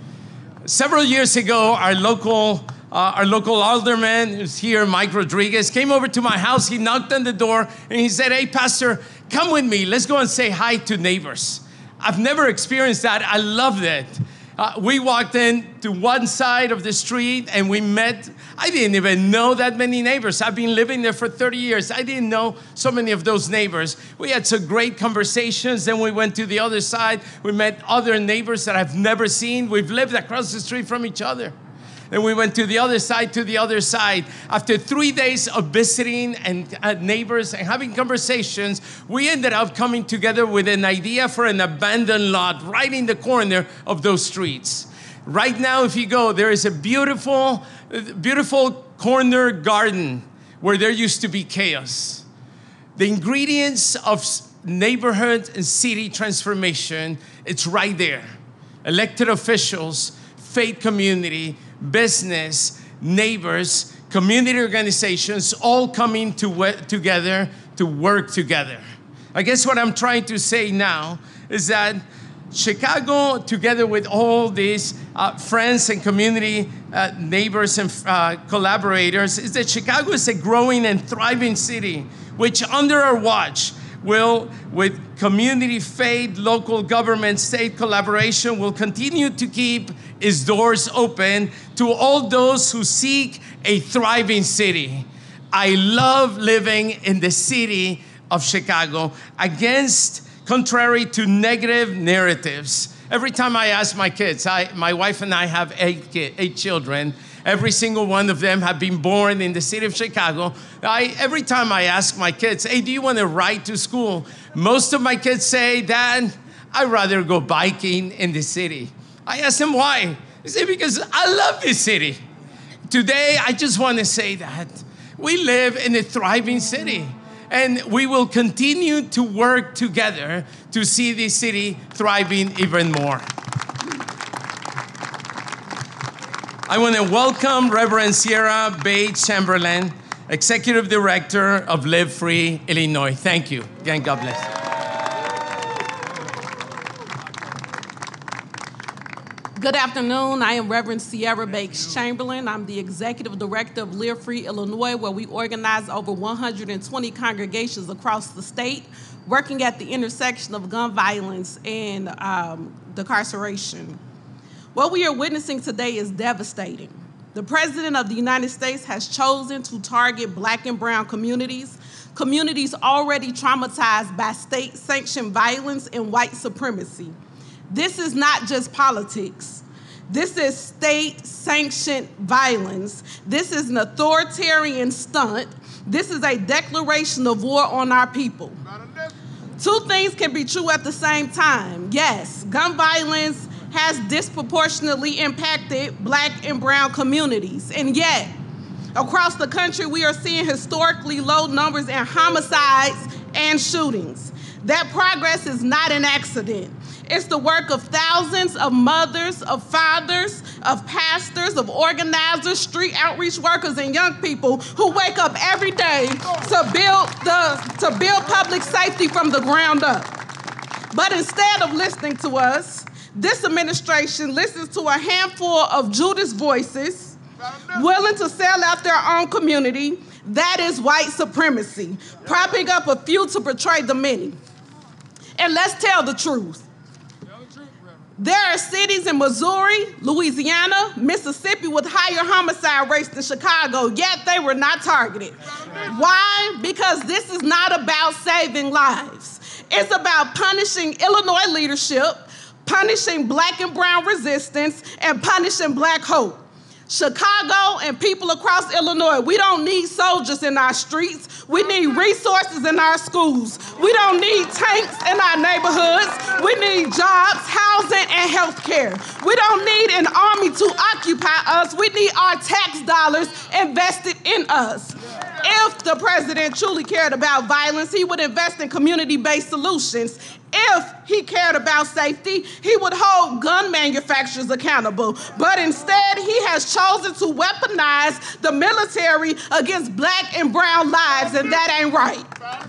Several years ago, our local uh, our local alderman who's here, Mike Rodriguez, came over to my house. He knocked on the door and he said, "Hey, Pastor, come with me. Let's go and say hi to neighbors." I've never experienced that. I loved it. Uh, we walked in to one side of the street and we met. I didn't even know that many neighbors. I've been living there for thirty years. I didn't know so many of those neighbors. We had some great conversations. Then we went to the other side. We met other neighbors that I've never seen. We've lived across the street from each other. Then we went to the other side, to the other side. After three days of visiting and uh, neighbors and having conversations, we ended up coming together with an idea for an abandoned lot right in the corner of those streets. Right now, if you go, there is a beautiful, beautiful corner garden where there used to be chaos. The ingredients of neighborhood and city transformation, it's right there. Elected officials, faith community, business, neighbors, community organizations, all coming to we- together to work together. I guess what I'm trying to say now is that Chicago, together with all these uh, friends and community uh, neighbors and uh, collaborators, is that Chicago is a growing and thriving city, which under our watch will, with community, faith, local government, state collaboration, will continue to keep its doors open to all those who seek a thriving city. I love living in the city of Chicago against, contrary to negative narratives. Every time I ask my kids, I, my wife and I have eight, kid, eight children. Every single one of them have been born in the city of Chicago. I, every time I ask my kids, "Hey, do you want to ride to school?" Most of my kids say, "Dad, I'd rather go biking in the city." I ask them why. They say, "Because I love this city." Today, I just want to say that we live in a thriving city, and we will continue to work together to see this city thriving even more. I want to welcome Reverend Sierra Bates Chamberlain, Executive Director of Live Free Illinois. Thank you. Again, God bless. Good afternoon. I am Reverend Sierra Bates Chamberlain. I'm the Executive Director of Live Free Illinois, where we organize over one hundred twenty congregations across the state, working at the intersection of gun violence and um, decarceration. What we are witnessing today is devastating. The President of the United States has chosen to target Black and brown communities, communities already traumatized by state-sanctioned violence and white supremacy. This is not just politics. This is state-sanctioned violence. This is an authoritarian stunt. This is a declaration of war on our people. Two things can be true at the same time. Yes, gun violence has disproportionately impacted Black and brown communities. And yet, across the country, we are seeing historically low numbers in homicides and shootings. That progress is not an accident. It's the work of thousands of mothers, of fathers, of pastors, of organizers, street outreach workers, and young people who wake up every day to build the to build public safety from the ground up. But instead of listening to us, this administration listens to a handful of Judas voices willing to sell out their own community. That is white supremacy, propping up a few to portray the many. And let's tell the truth. There are cities in Missouri, Louisiana, Mississippi with higher homicide rates than Chicago, yet they were not targeted. Why? Because this is not about saving lives. It's about punishing Illinois leadership, punishing Black and brown resistance, and punishing Black hope. Chicago and people across Illinois, we don't need soldiers in our streets. We need resources in our schools. We don't need tanks in our neighborhoods. We need jobs, housing, and health care. We don't need an army to occupy us. We need our tax dollars invested in us. If the president truly cared about violence, he would invest in community-based solutions. If he cared about safety, he would hold gun manufacturers accountable. But instead, he has chosen to weaponize the military against Black and brown lives, and that ain't right.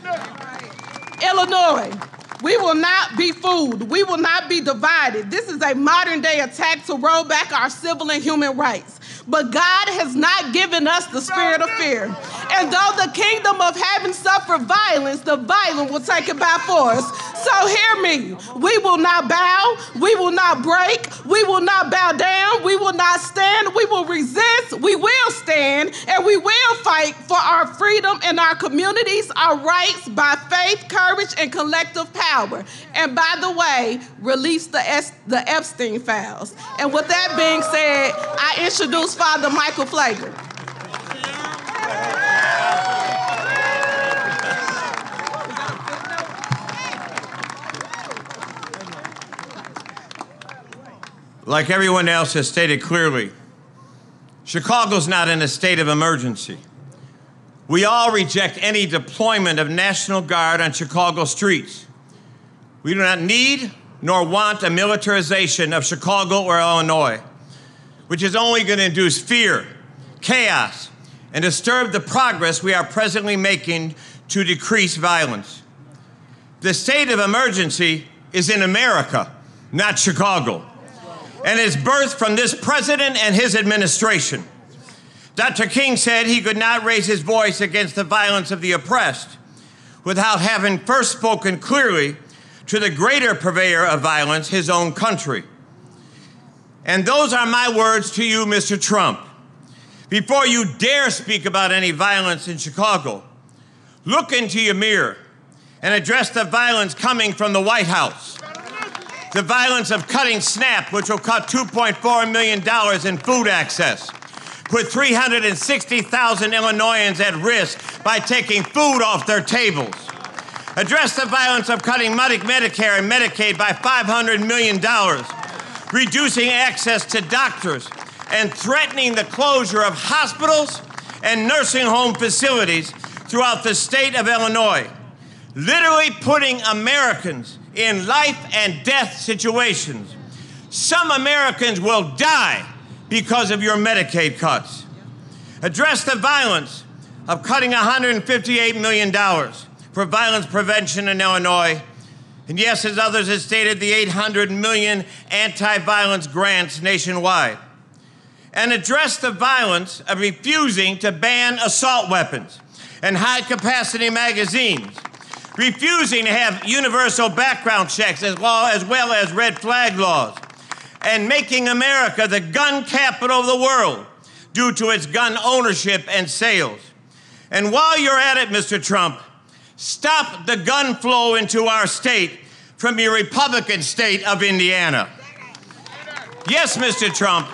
Illinois, we will not be fooled. We will not be divided. This is a modern-day attack to roll back our civil and human rights. But God has not given us the spirit of fear. And though the kingdom of heaven suffered violence, the violent will take it by force. So hear me. We will not bow. We will not break. We will not bow down. We will not stand. We will resist. We will stand. And we will fight for our freedom and our communities, our rights by faith, courage, and collective power. And by the way, release the, es- the Epstein files. And with that being said, I introduce Father Michael Pfleger. Like everyone else has stated clearly, Chicago's not in a state of emergency. We all reject any deployment of National Guard on Chicago streets. We do not need nor want a militarization of Chicago or Illinois, which is only going to induce fear, chaos, and disturb the progress we are presently making to decrease violence. The state of emergency is in America, not Chicago, and is birthed from this president and his administration. Doctor King said he could not raise his voice against the violence of the oppressed without having first spoken clearly to the greater purveyor of violence, his own country. And those are my words to you, Mister Trump. Before you dare speak about any violence in Chicago, look into your mirror and address the violence coming from the White House. The violence of cutting SNAP, which will cut two point four million dollars in food access, put three hundred sixty thousand Illinoisans at risk by taking food off their tables. Address the violence of cutting Medicare and Medicaid by five hundred million dollars, reducing access to doctors, and threatening the closure of hospitals and nursing home facilities throughout the state of Illinois, literally putting Americans in life and death situations. Some Americans will die because of your Medicaid cuts. Address the violence of cutting one hundred fifty-eight million dollars for violence prevention in Illinois. And yes, as others have stated, the eight hundred million dollars anti-violence grants nationwide. And address the violence of refusing to ban assault weapons and high-capacity magazines, refusing to have universal background checks as well, as well as red flag laws, and making America the gun capital of the world due to its gun ownership and sales. And while you're at it, Mister Trump, stop the gun flow into our state from your Republican state of Indiana. Yes, Mister Trump,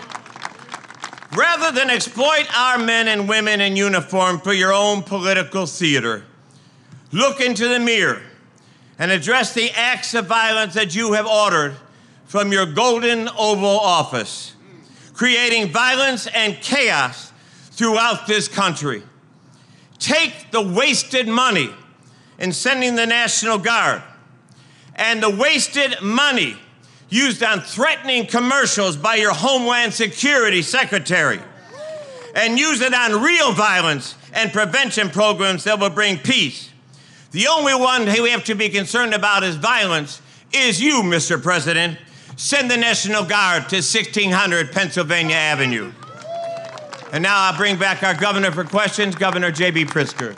rather than exploit our men and women in uniform for your own political theater, look into the mirror and address the acts of violence that you have ordered from your golden Oval Office, creating violence and chaos throughout this country. Take the wasted money in sending the National Guard and the wasted money used on threatening commercials by your Homeland Security Secretary, and use it on real violence and prevention programs that will bring peace. The only one we have to be concerned about is violence is you, Mister President. Send the National Guard to sixteen hundred Pennsylvania Avenue. And now I'll bring back our governor for questions, Governor J B Pritzker.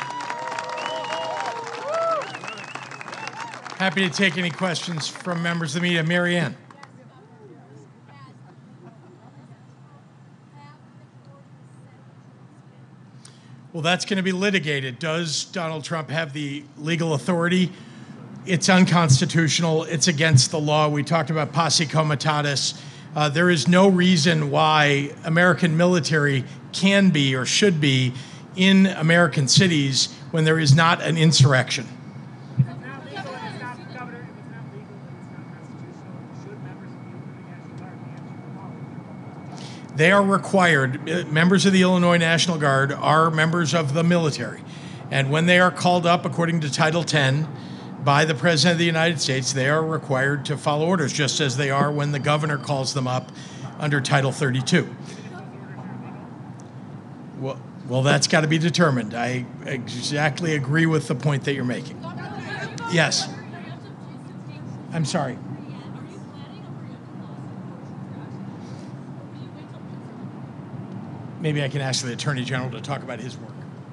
Happy to take any questions from members of the media. Mary Ann. Well, that's going to be litigated. Does Donald Trump have the legal authority? It's unconstitutional. It's against the law. We talked about posse comitatus. Uh, there is no reason why American military can be or should be in American cities when there is not an insurrection. They are required, members of the Illinois National Guard are members of the military. And when they are called up according to Title ten by the President of the United States, they are required to follow orders, just as they are when the governor calls them up under Title thirty-two. Well, well that's got to be determined. I exactly agree with the point that you're making. Yes. I'm sorry. Maybe I can ask the Attorney General to talk about his work.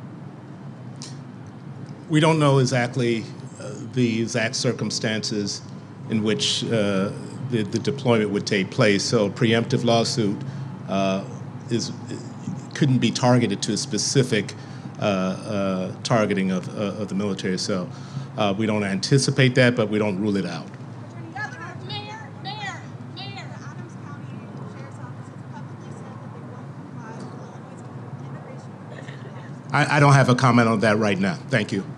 We don't know exactly uh, the exact circumstances in which uh, the, the deployment would take place. So a preemptive lawsuit uh, is couldn't be targeted to a specific uh, uh, targeting of, uh, of the military. So uh, we don't anticipate that, but we don't rule it out. I, I don't have a comment on that right now. Thank you.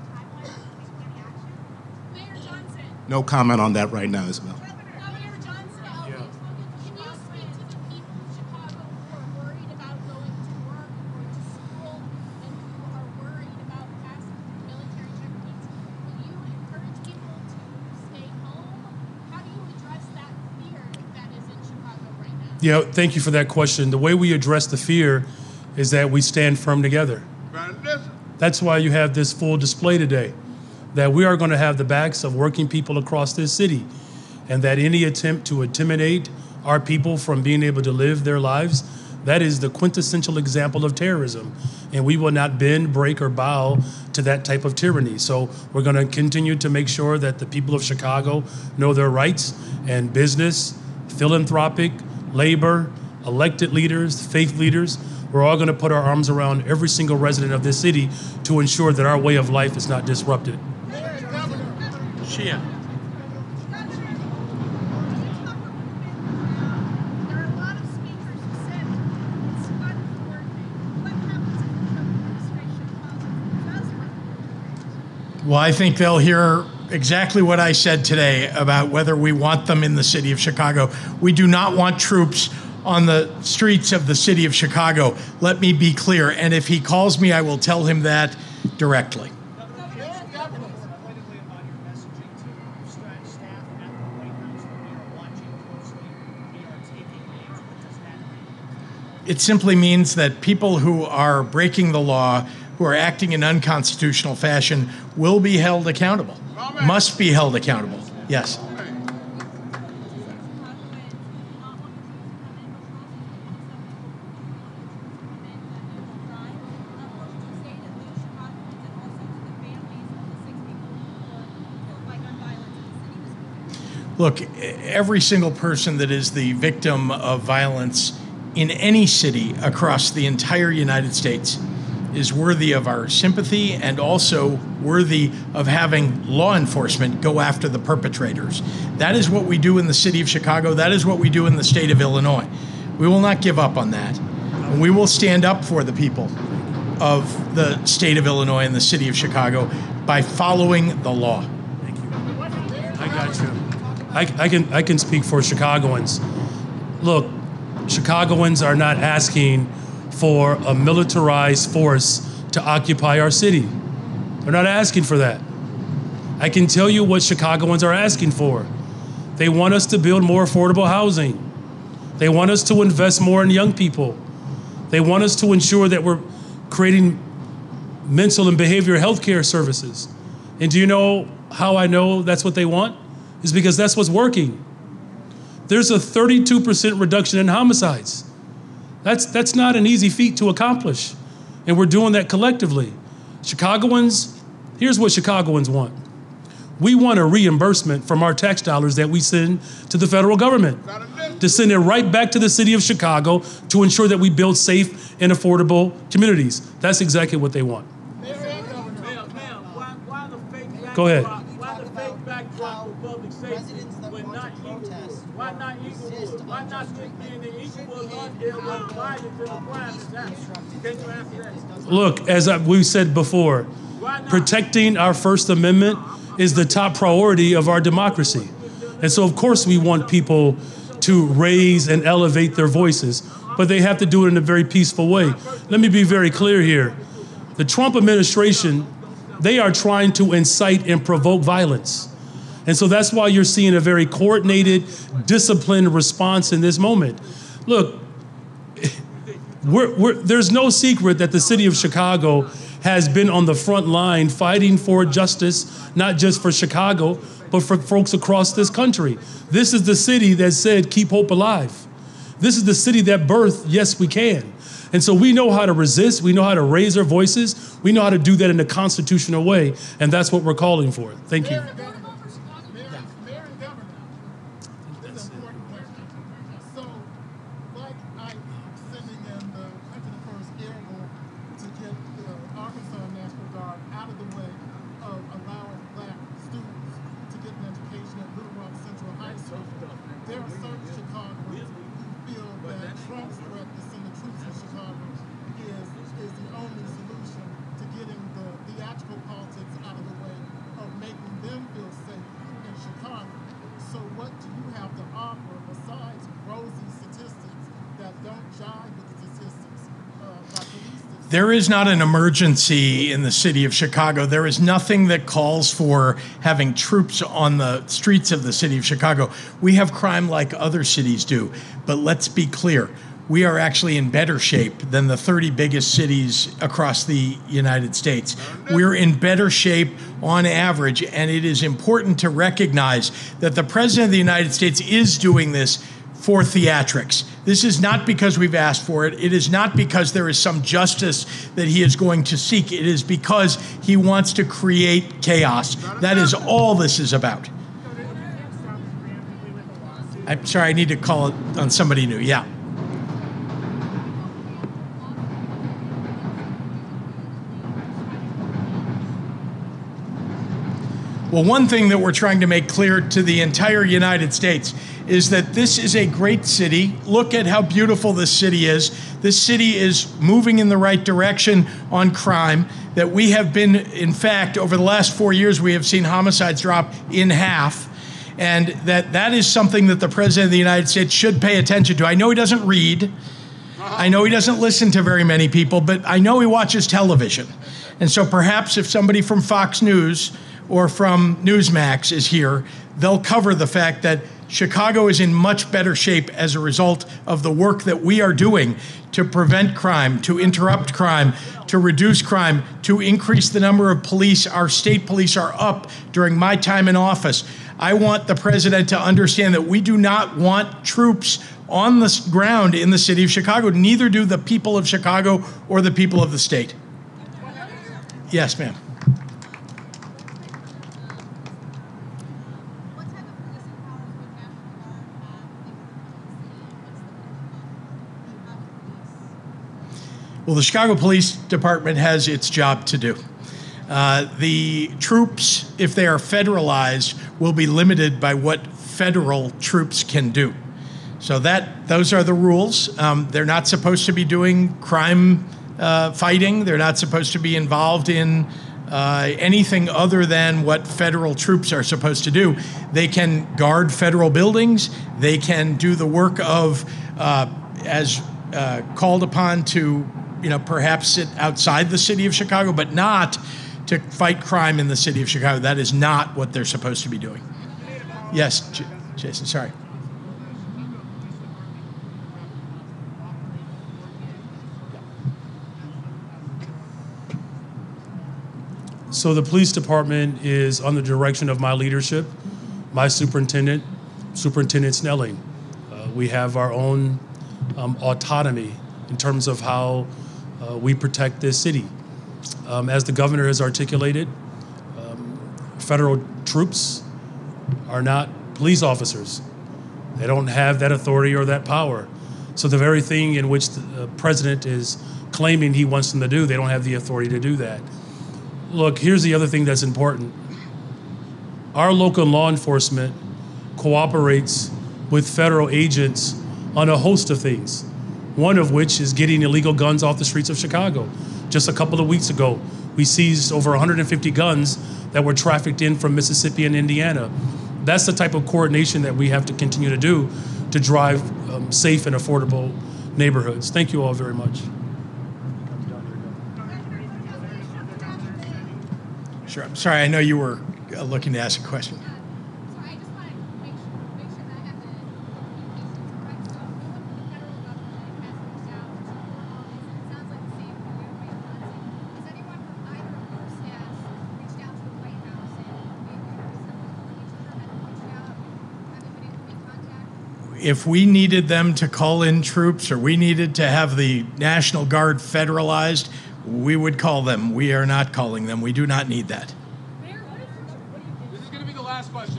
No comment on that right now, Isabel. Governor Johnson, can you speak to the people of Chicago who are worried about going to work or to school and who are worried about passing military checkpoints? Will you encourage people to stay home? How do you address that fear that is in Chicago right now? Yeah, thank you for that question. The way we address the fear is that we stand firm together. That's why you have this full display today, that we are going to have the backs of working people across this city, and that any attempt to intimidate our people from being able to live their lives, that is the quintessential example of terrorism. And we will not bend, break, or bow to that type of tyranny. So we're going to continue to make sure that the people of Chicago know their rights, and business, philanthropic, labor, elected leaders, faith leaders. We're all going to put our arms around every single resident of this city to ensure that our way of life is not disrupted. Shia. Well, I think they'll hear exactly what I said today about whether we want them in the city of Chicago. We do not want troops on the streets of the city of Chicago. Let me be clear. And if he calls me, I will tell him that directly. It simply means that people who are breaking the law, who are acting in unconstitutional fashion, will be held accountable, must be held accountable. Yes. Look, every single person that is the victim of violence in any city across the entire United States is worthy of our sympathy and also worthy of having law enforcement go after the perpetrators. That is what we do in the city of Chicago. That is what we do in the state of Illinois. We will not give up on that. And we will stand up for the people of the state of Illinois and the city of Chicago by following the law. Thank you. I got you. I, I can I can speak for Chicagoans. Look, Chicagoans are not asking for a militarized force to occupy our city. They're not asking for that. I can tell you what Chicagoans are asking for. They want us to build more affordable housing. They want us to invest more in young people. They want us to ensure that we're creating mental and behavioral health care services. And do you know how I know that's what they want? It's because that's what's working. There's a thirty-two percent reduction in homicides. That's, that's not an easy feat to accomplish. And we're doing that collectively. Chicagoans, here's what Chicagoans want. We want a reimbursement from our tax dollars that we send to the federal government, to send it right back to the city of Chicago to ensure that we build safe and affordable communities. That's exactly what they want. Go ahead. Why the fake backdrop of public safety when not Inglewood? Why not Inglewood? Why not being the Inglewood area where violence and the crime is happening? Can you answer that? Look, as I, we said before, protecting our First Amendment is the top priority of our democracy. And so, of course, we want people to raise and elevate their voices, but they have to do it in a very peaceful way. Let me be very clear here. The Trump administration, they are trying to incite and provoke violence. And so that's why you're seeing a very coordinated, disciplined response in this moment. Look, we're, we're, there's no secret that the city of Chicago has been on the front line fighting for justice, not just for Chicago, but for folks across this country. This is the city that said, keep hope alive. This is the city that birthed, yes, we can. And so we know how to resist. We know how to raise our voices. We know how to do that in a constitutional way. And that's what we're calling for. Thank you. There is not an emergency in the city of Chicago. There is nothing that calls for having troops on the streets of the city of Chicago. We have crime like other cities do. But let's be clear, we are actually in better shape than the thirty biggest cities across the United States. We're in better shape on average, and it is important to recognize that the President of the United States is doing this for theatrics. This is not because we've asked for it. It is not because there is some justice that he is going to seek. It is because he wants to create chaos. That is all this is about. I'm sorry, I need to call it on somebody new. Yeah. Well, one thing that we're trying to make clear to the entire United States is that this is a great city. Look at how beautiful this city is. This city is moving in the right direction on crime, that we have been, in fact, over the last four years, we have seen homicides drop in half, and that that is something that the President of the United States should pay attention to. I know he doesn't read. I know he doesn't listen to very many people, but I know he watches television. And so perhaps if somebody from Fox News or from Newsmax is here, they'll cover the fact that Chicago is in much better shape as a result of the work that we are doing to prevent crime, to interrupt crime, to reduce crime, to increase the number of police. Our state police are up during my time in office. I want the president to understand that we do not want troops on the ground in the city of Chicago. Neither do the people of Chicago or the people of the state. Yes, ma'am. Well, the Chicago Police Department has its job to do. Uh, the troops, if they are federalized, will be limited by what federal troops can do. So that those are the rules. Um, they're not supposed to be doing crime uh, fighting. They're not supposed to be involved in uh, anything other than what federal troops are supposed to do. They can guard federal buildings. They can do the work of, uh, as uh, called upon to, you know, perhaps sit outside the city of Chicago, but not to fight crime in the city of Chicago. That is not what they're supposed to be doing. Yes, J- Jason, sorry. So the police department is under the direction of my leadership, my superintendent, Superintendent Snelling. Uh, we have our own um, autonomy in terms of how uh, we protect this city. Um, as the governor has articulated, um, federal troops are not police officers. They don't have that authority or that power. So the very thing in which the uh, president is claiming he wants them to do, they don't have the authority to do that. Look, here's the other thing that's important. Our local law enforcement cooperates with federal agents on a host of things, one of which is getting illegal guns off the streets of Chicago. Just a couple of weeks ago, we seized over one hundred fifty guns that were trafficked in from Mississippi and Indiana. That's the type of coordination that we have to continue to do to drive um, safe and affordable neighborhoods. Thank you all very much. Sure. I'm sorry, I know you were uh, looking to ask a question. So I just want to make sure, make sure that I have the correct stuff. No one from the federal government has reached out to all this, and it sounds like the same for your way of funding. Has anyone from either of your staffs reached out to the White House and maybe someone from each other had reached out? Have they been able to make contact? If we needed them to call in troops or we needed to have the National Guard federalized, we would call them. We are not calling them. We do not need that. This is going to be the last question.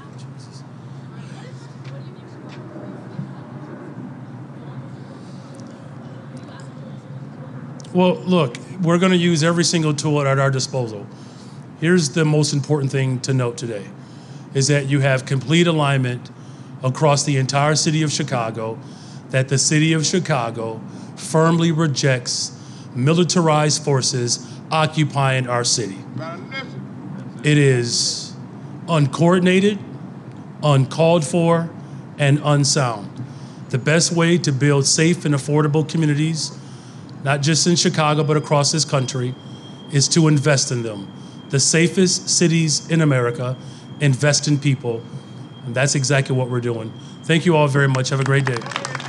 Well, look, we're going to use every single tool at our disposal. Here's the most important thing to note today, is that you have complete alignment across the entire city of Chicago, that the city of Chicago firmly rejects militarized forces occupying our city. It is uncoordinated, uncalled for, and unsound. The best way to build safe and affordable communities, not just in Chicago, but across this country, is to invest in them. The safest cities in America invest in people, and that's exactly what we're doing. Thank you all very much. Have a great day.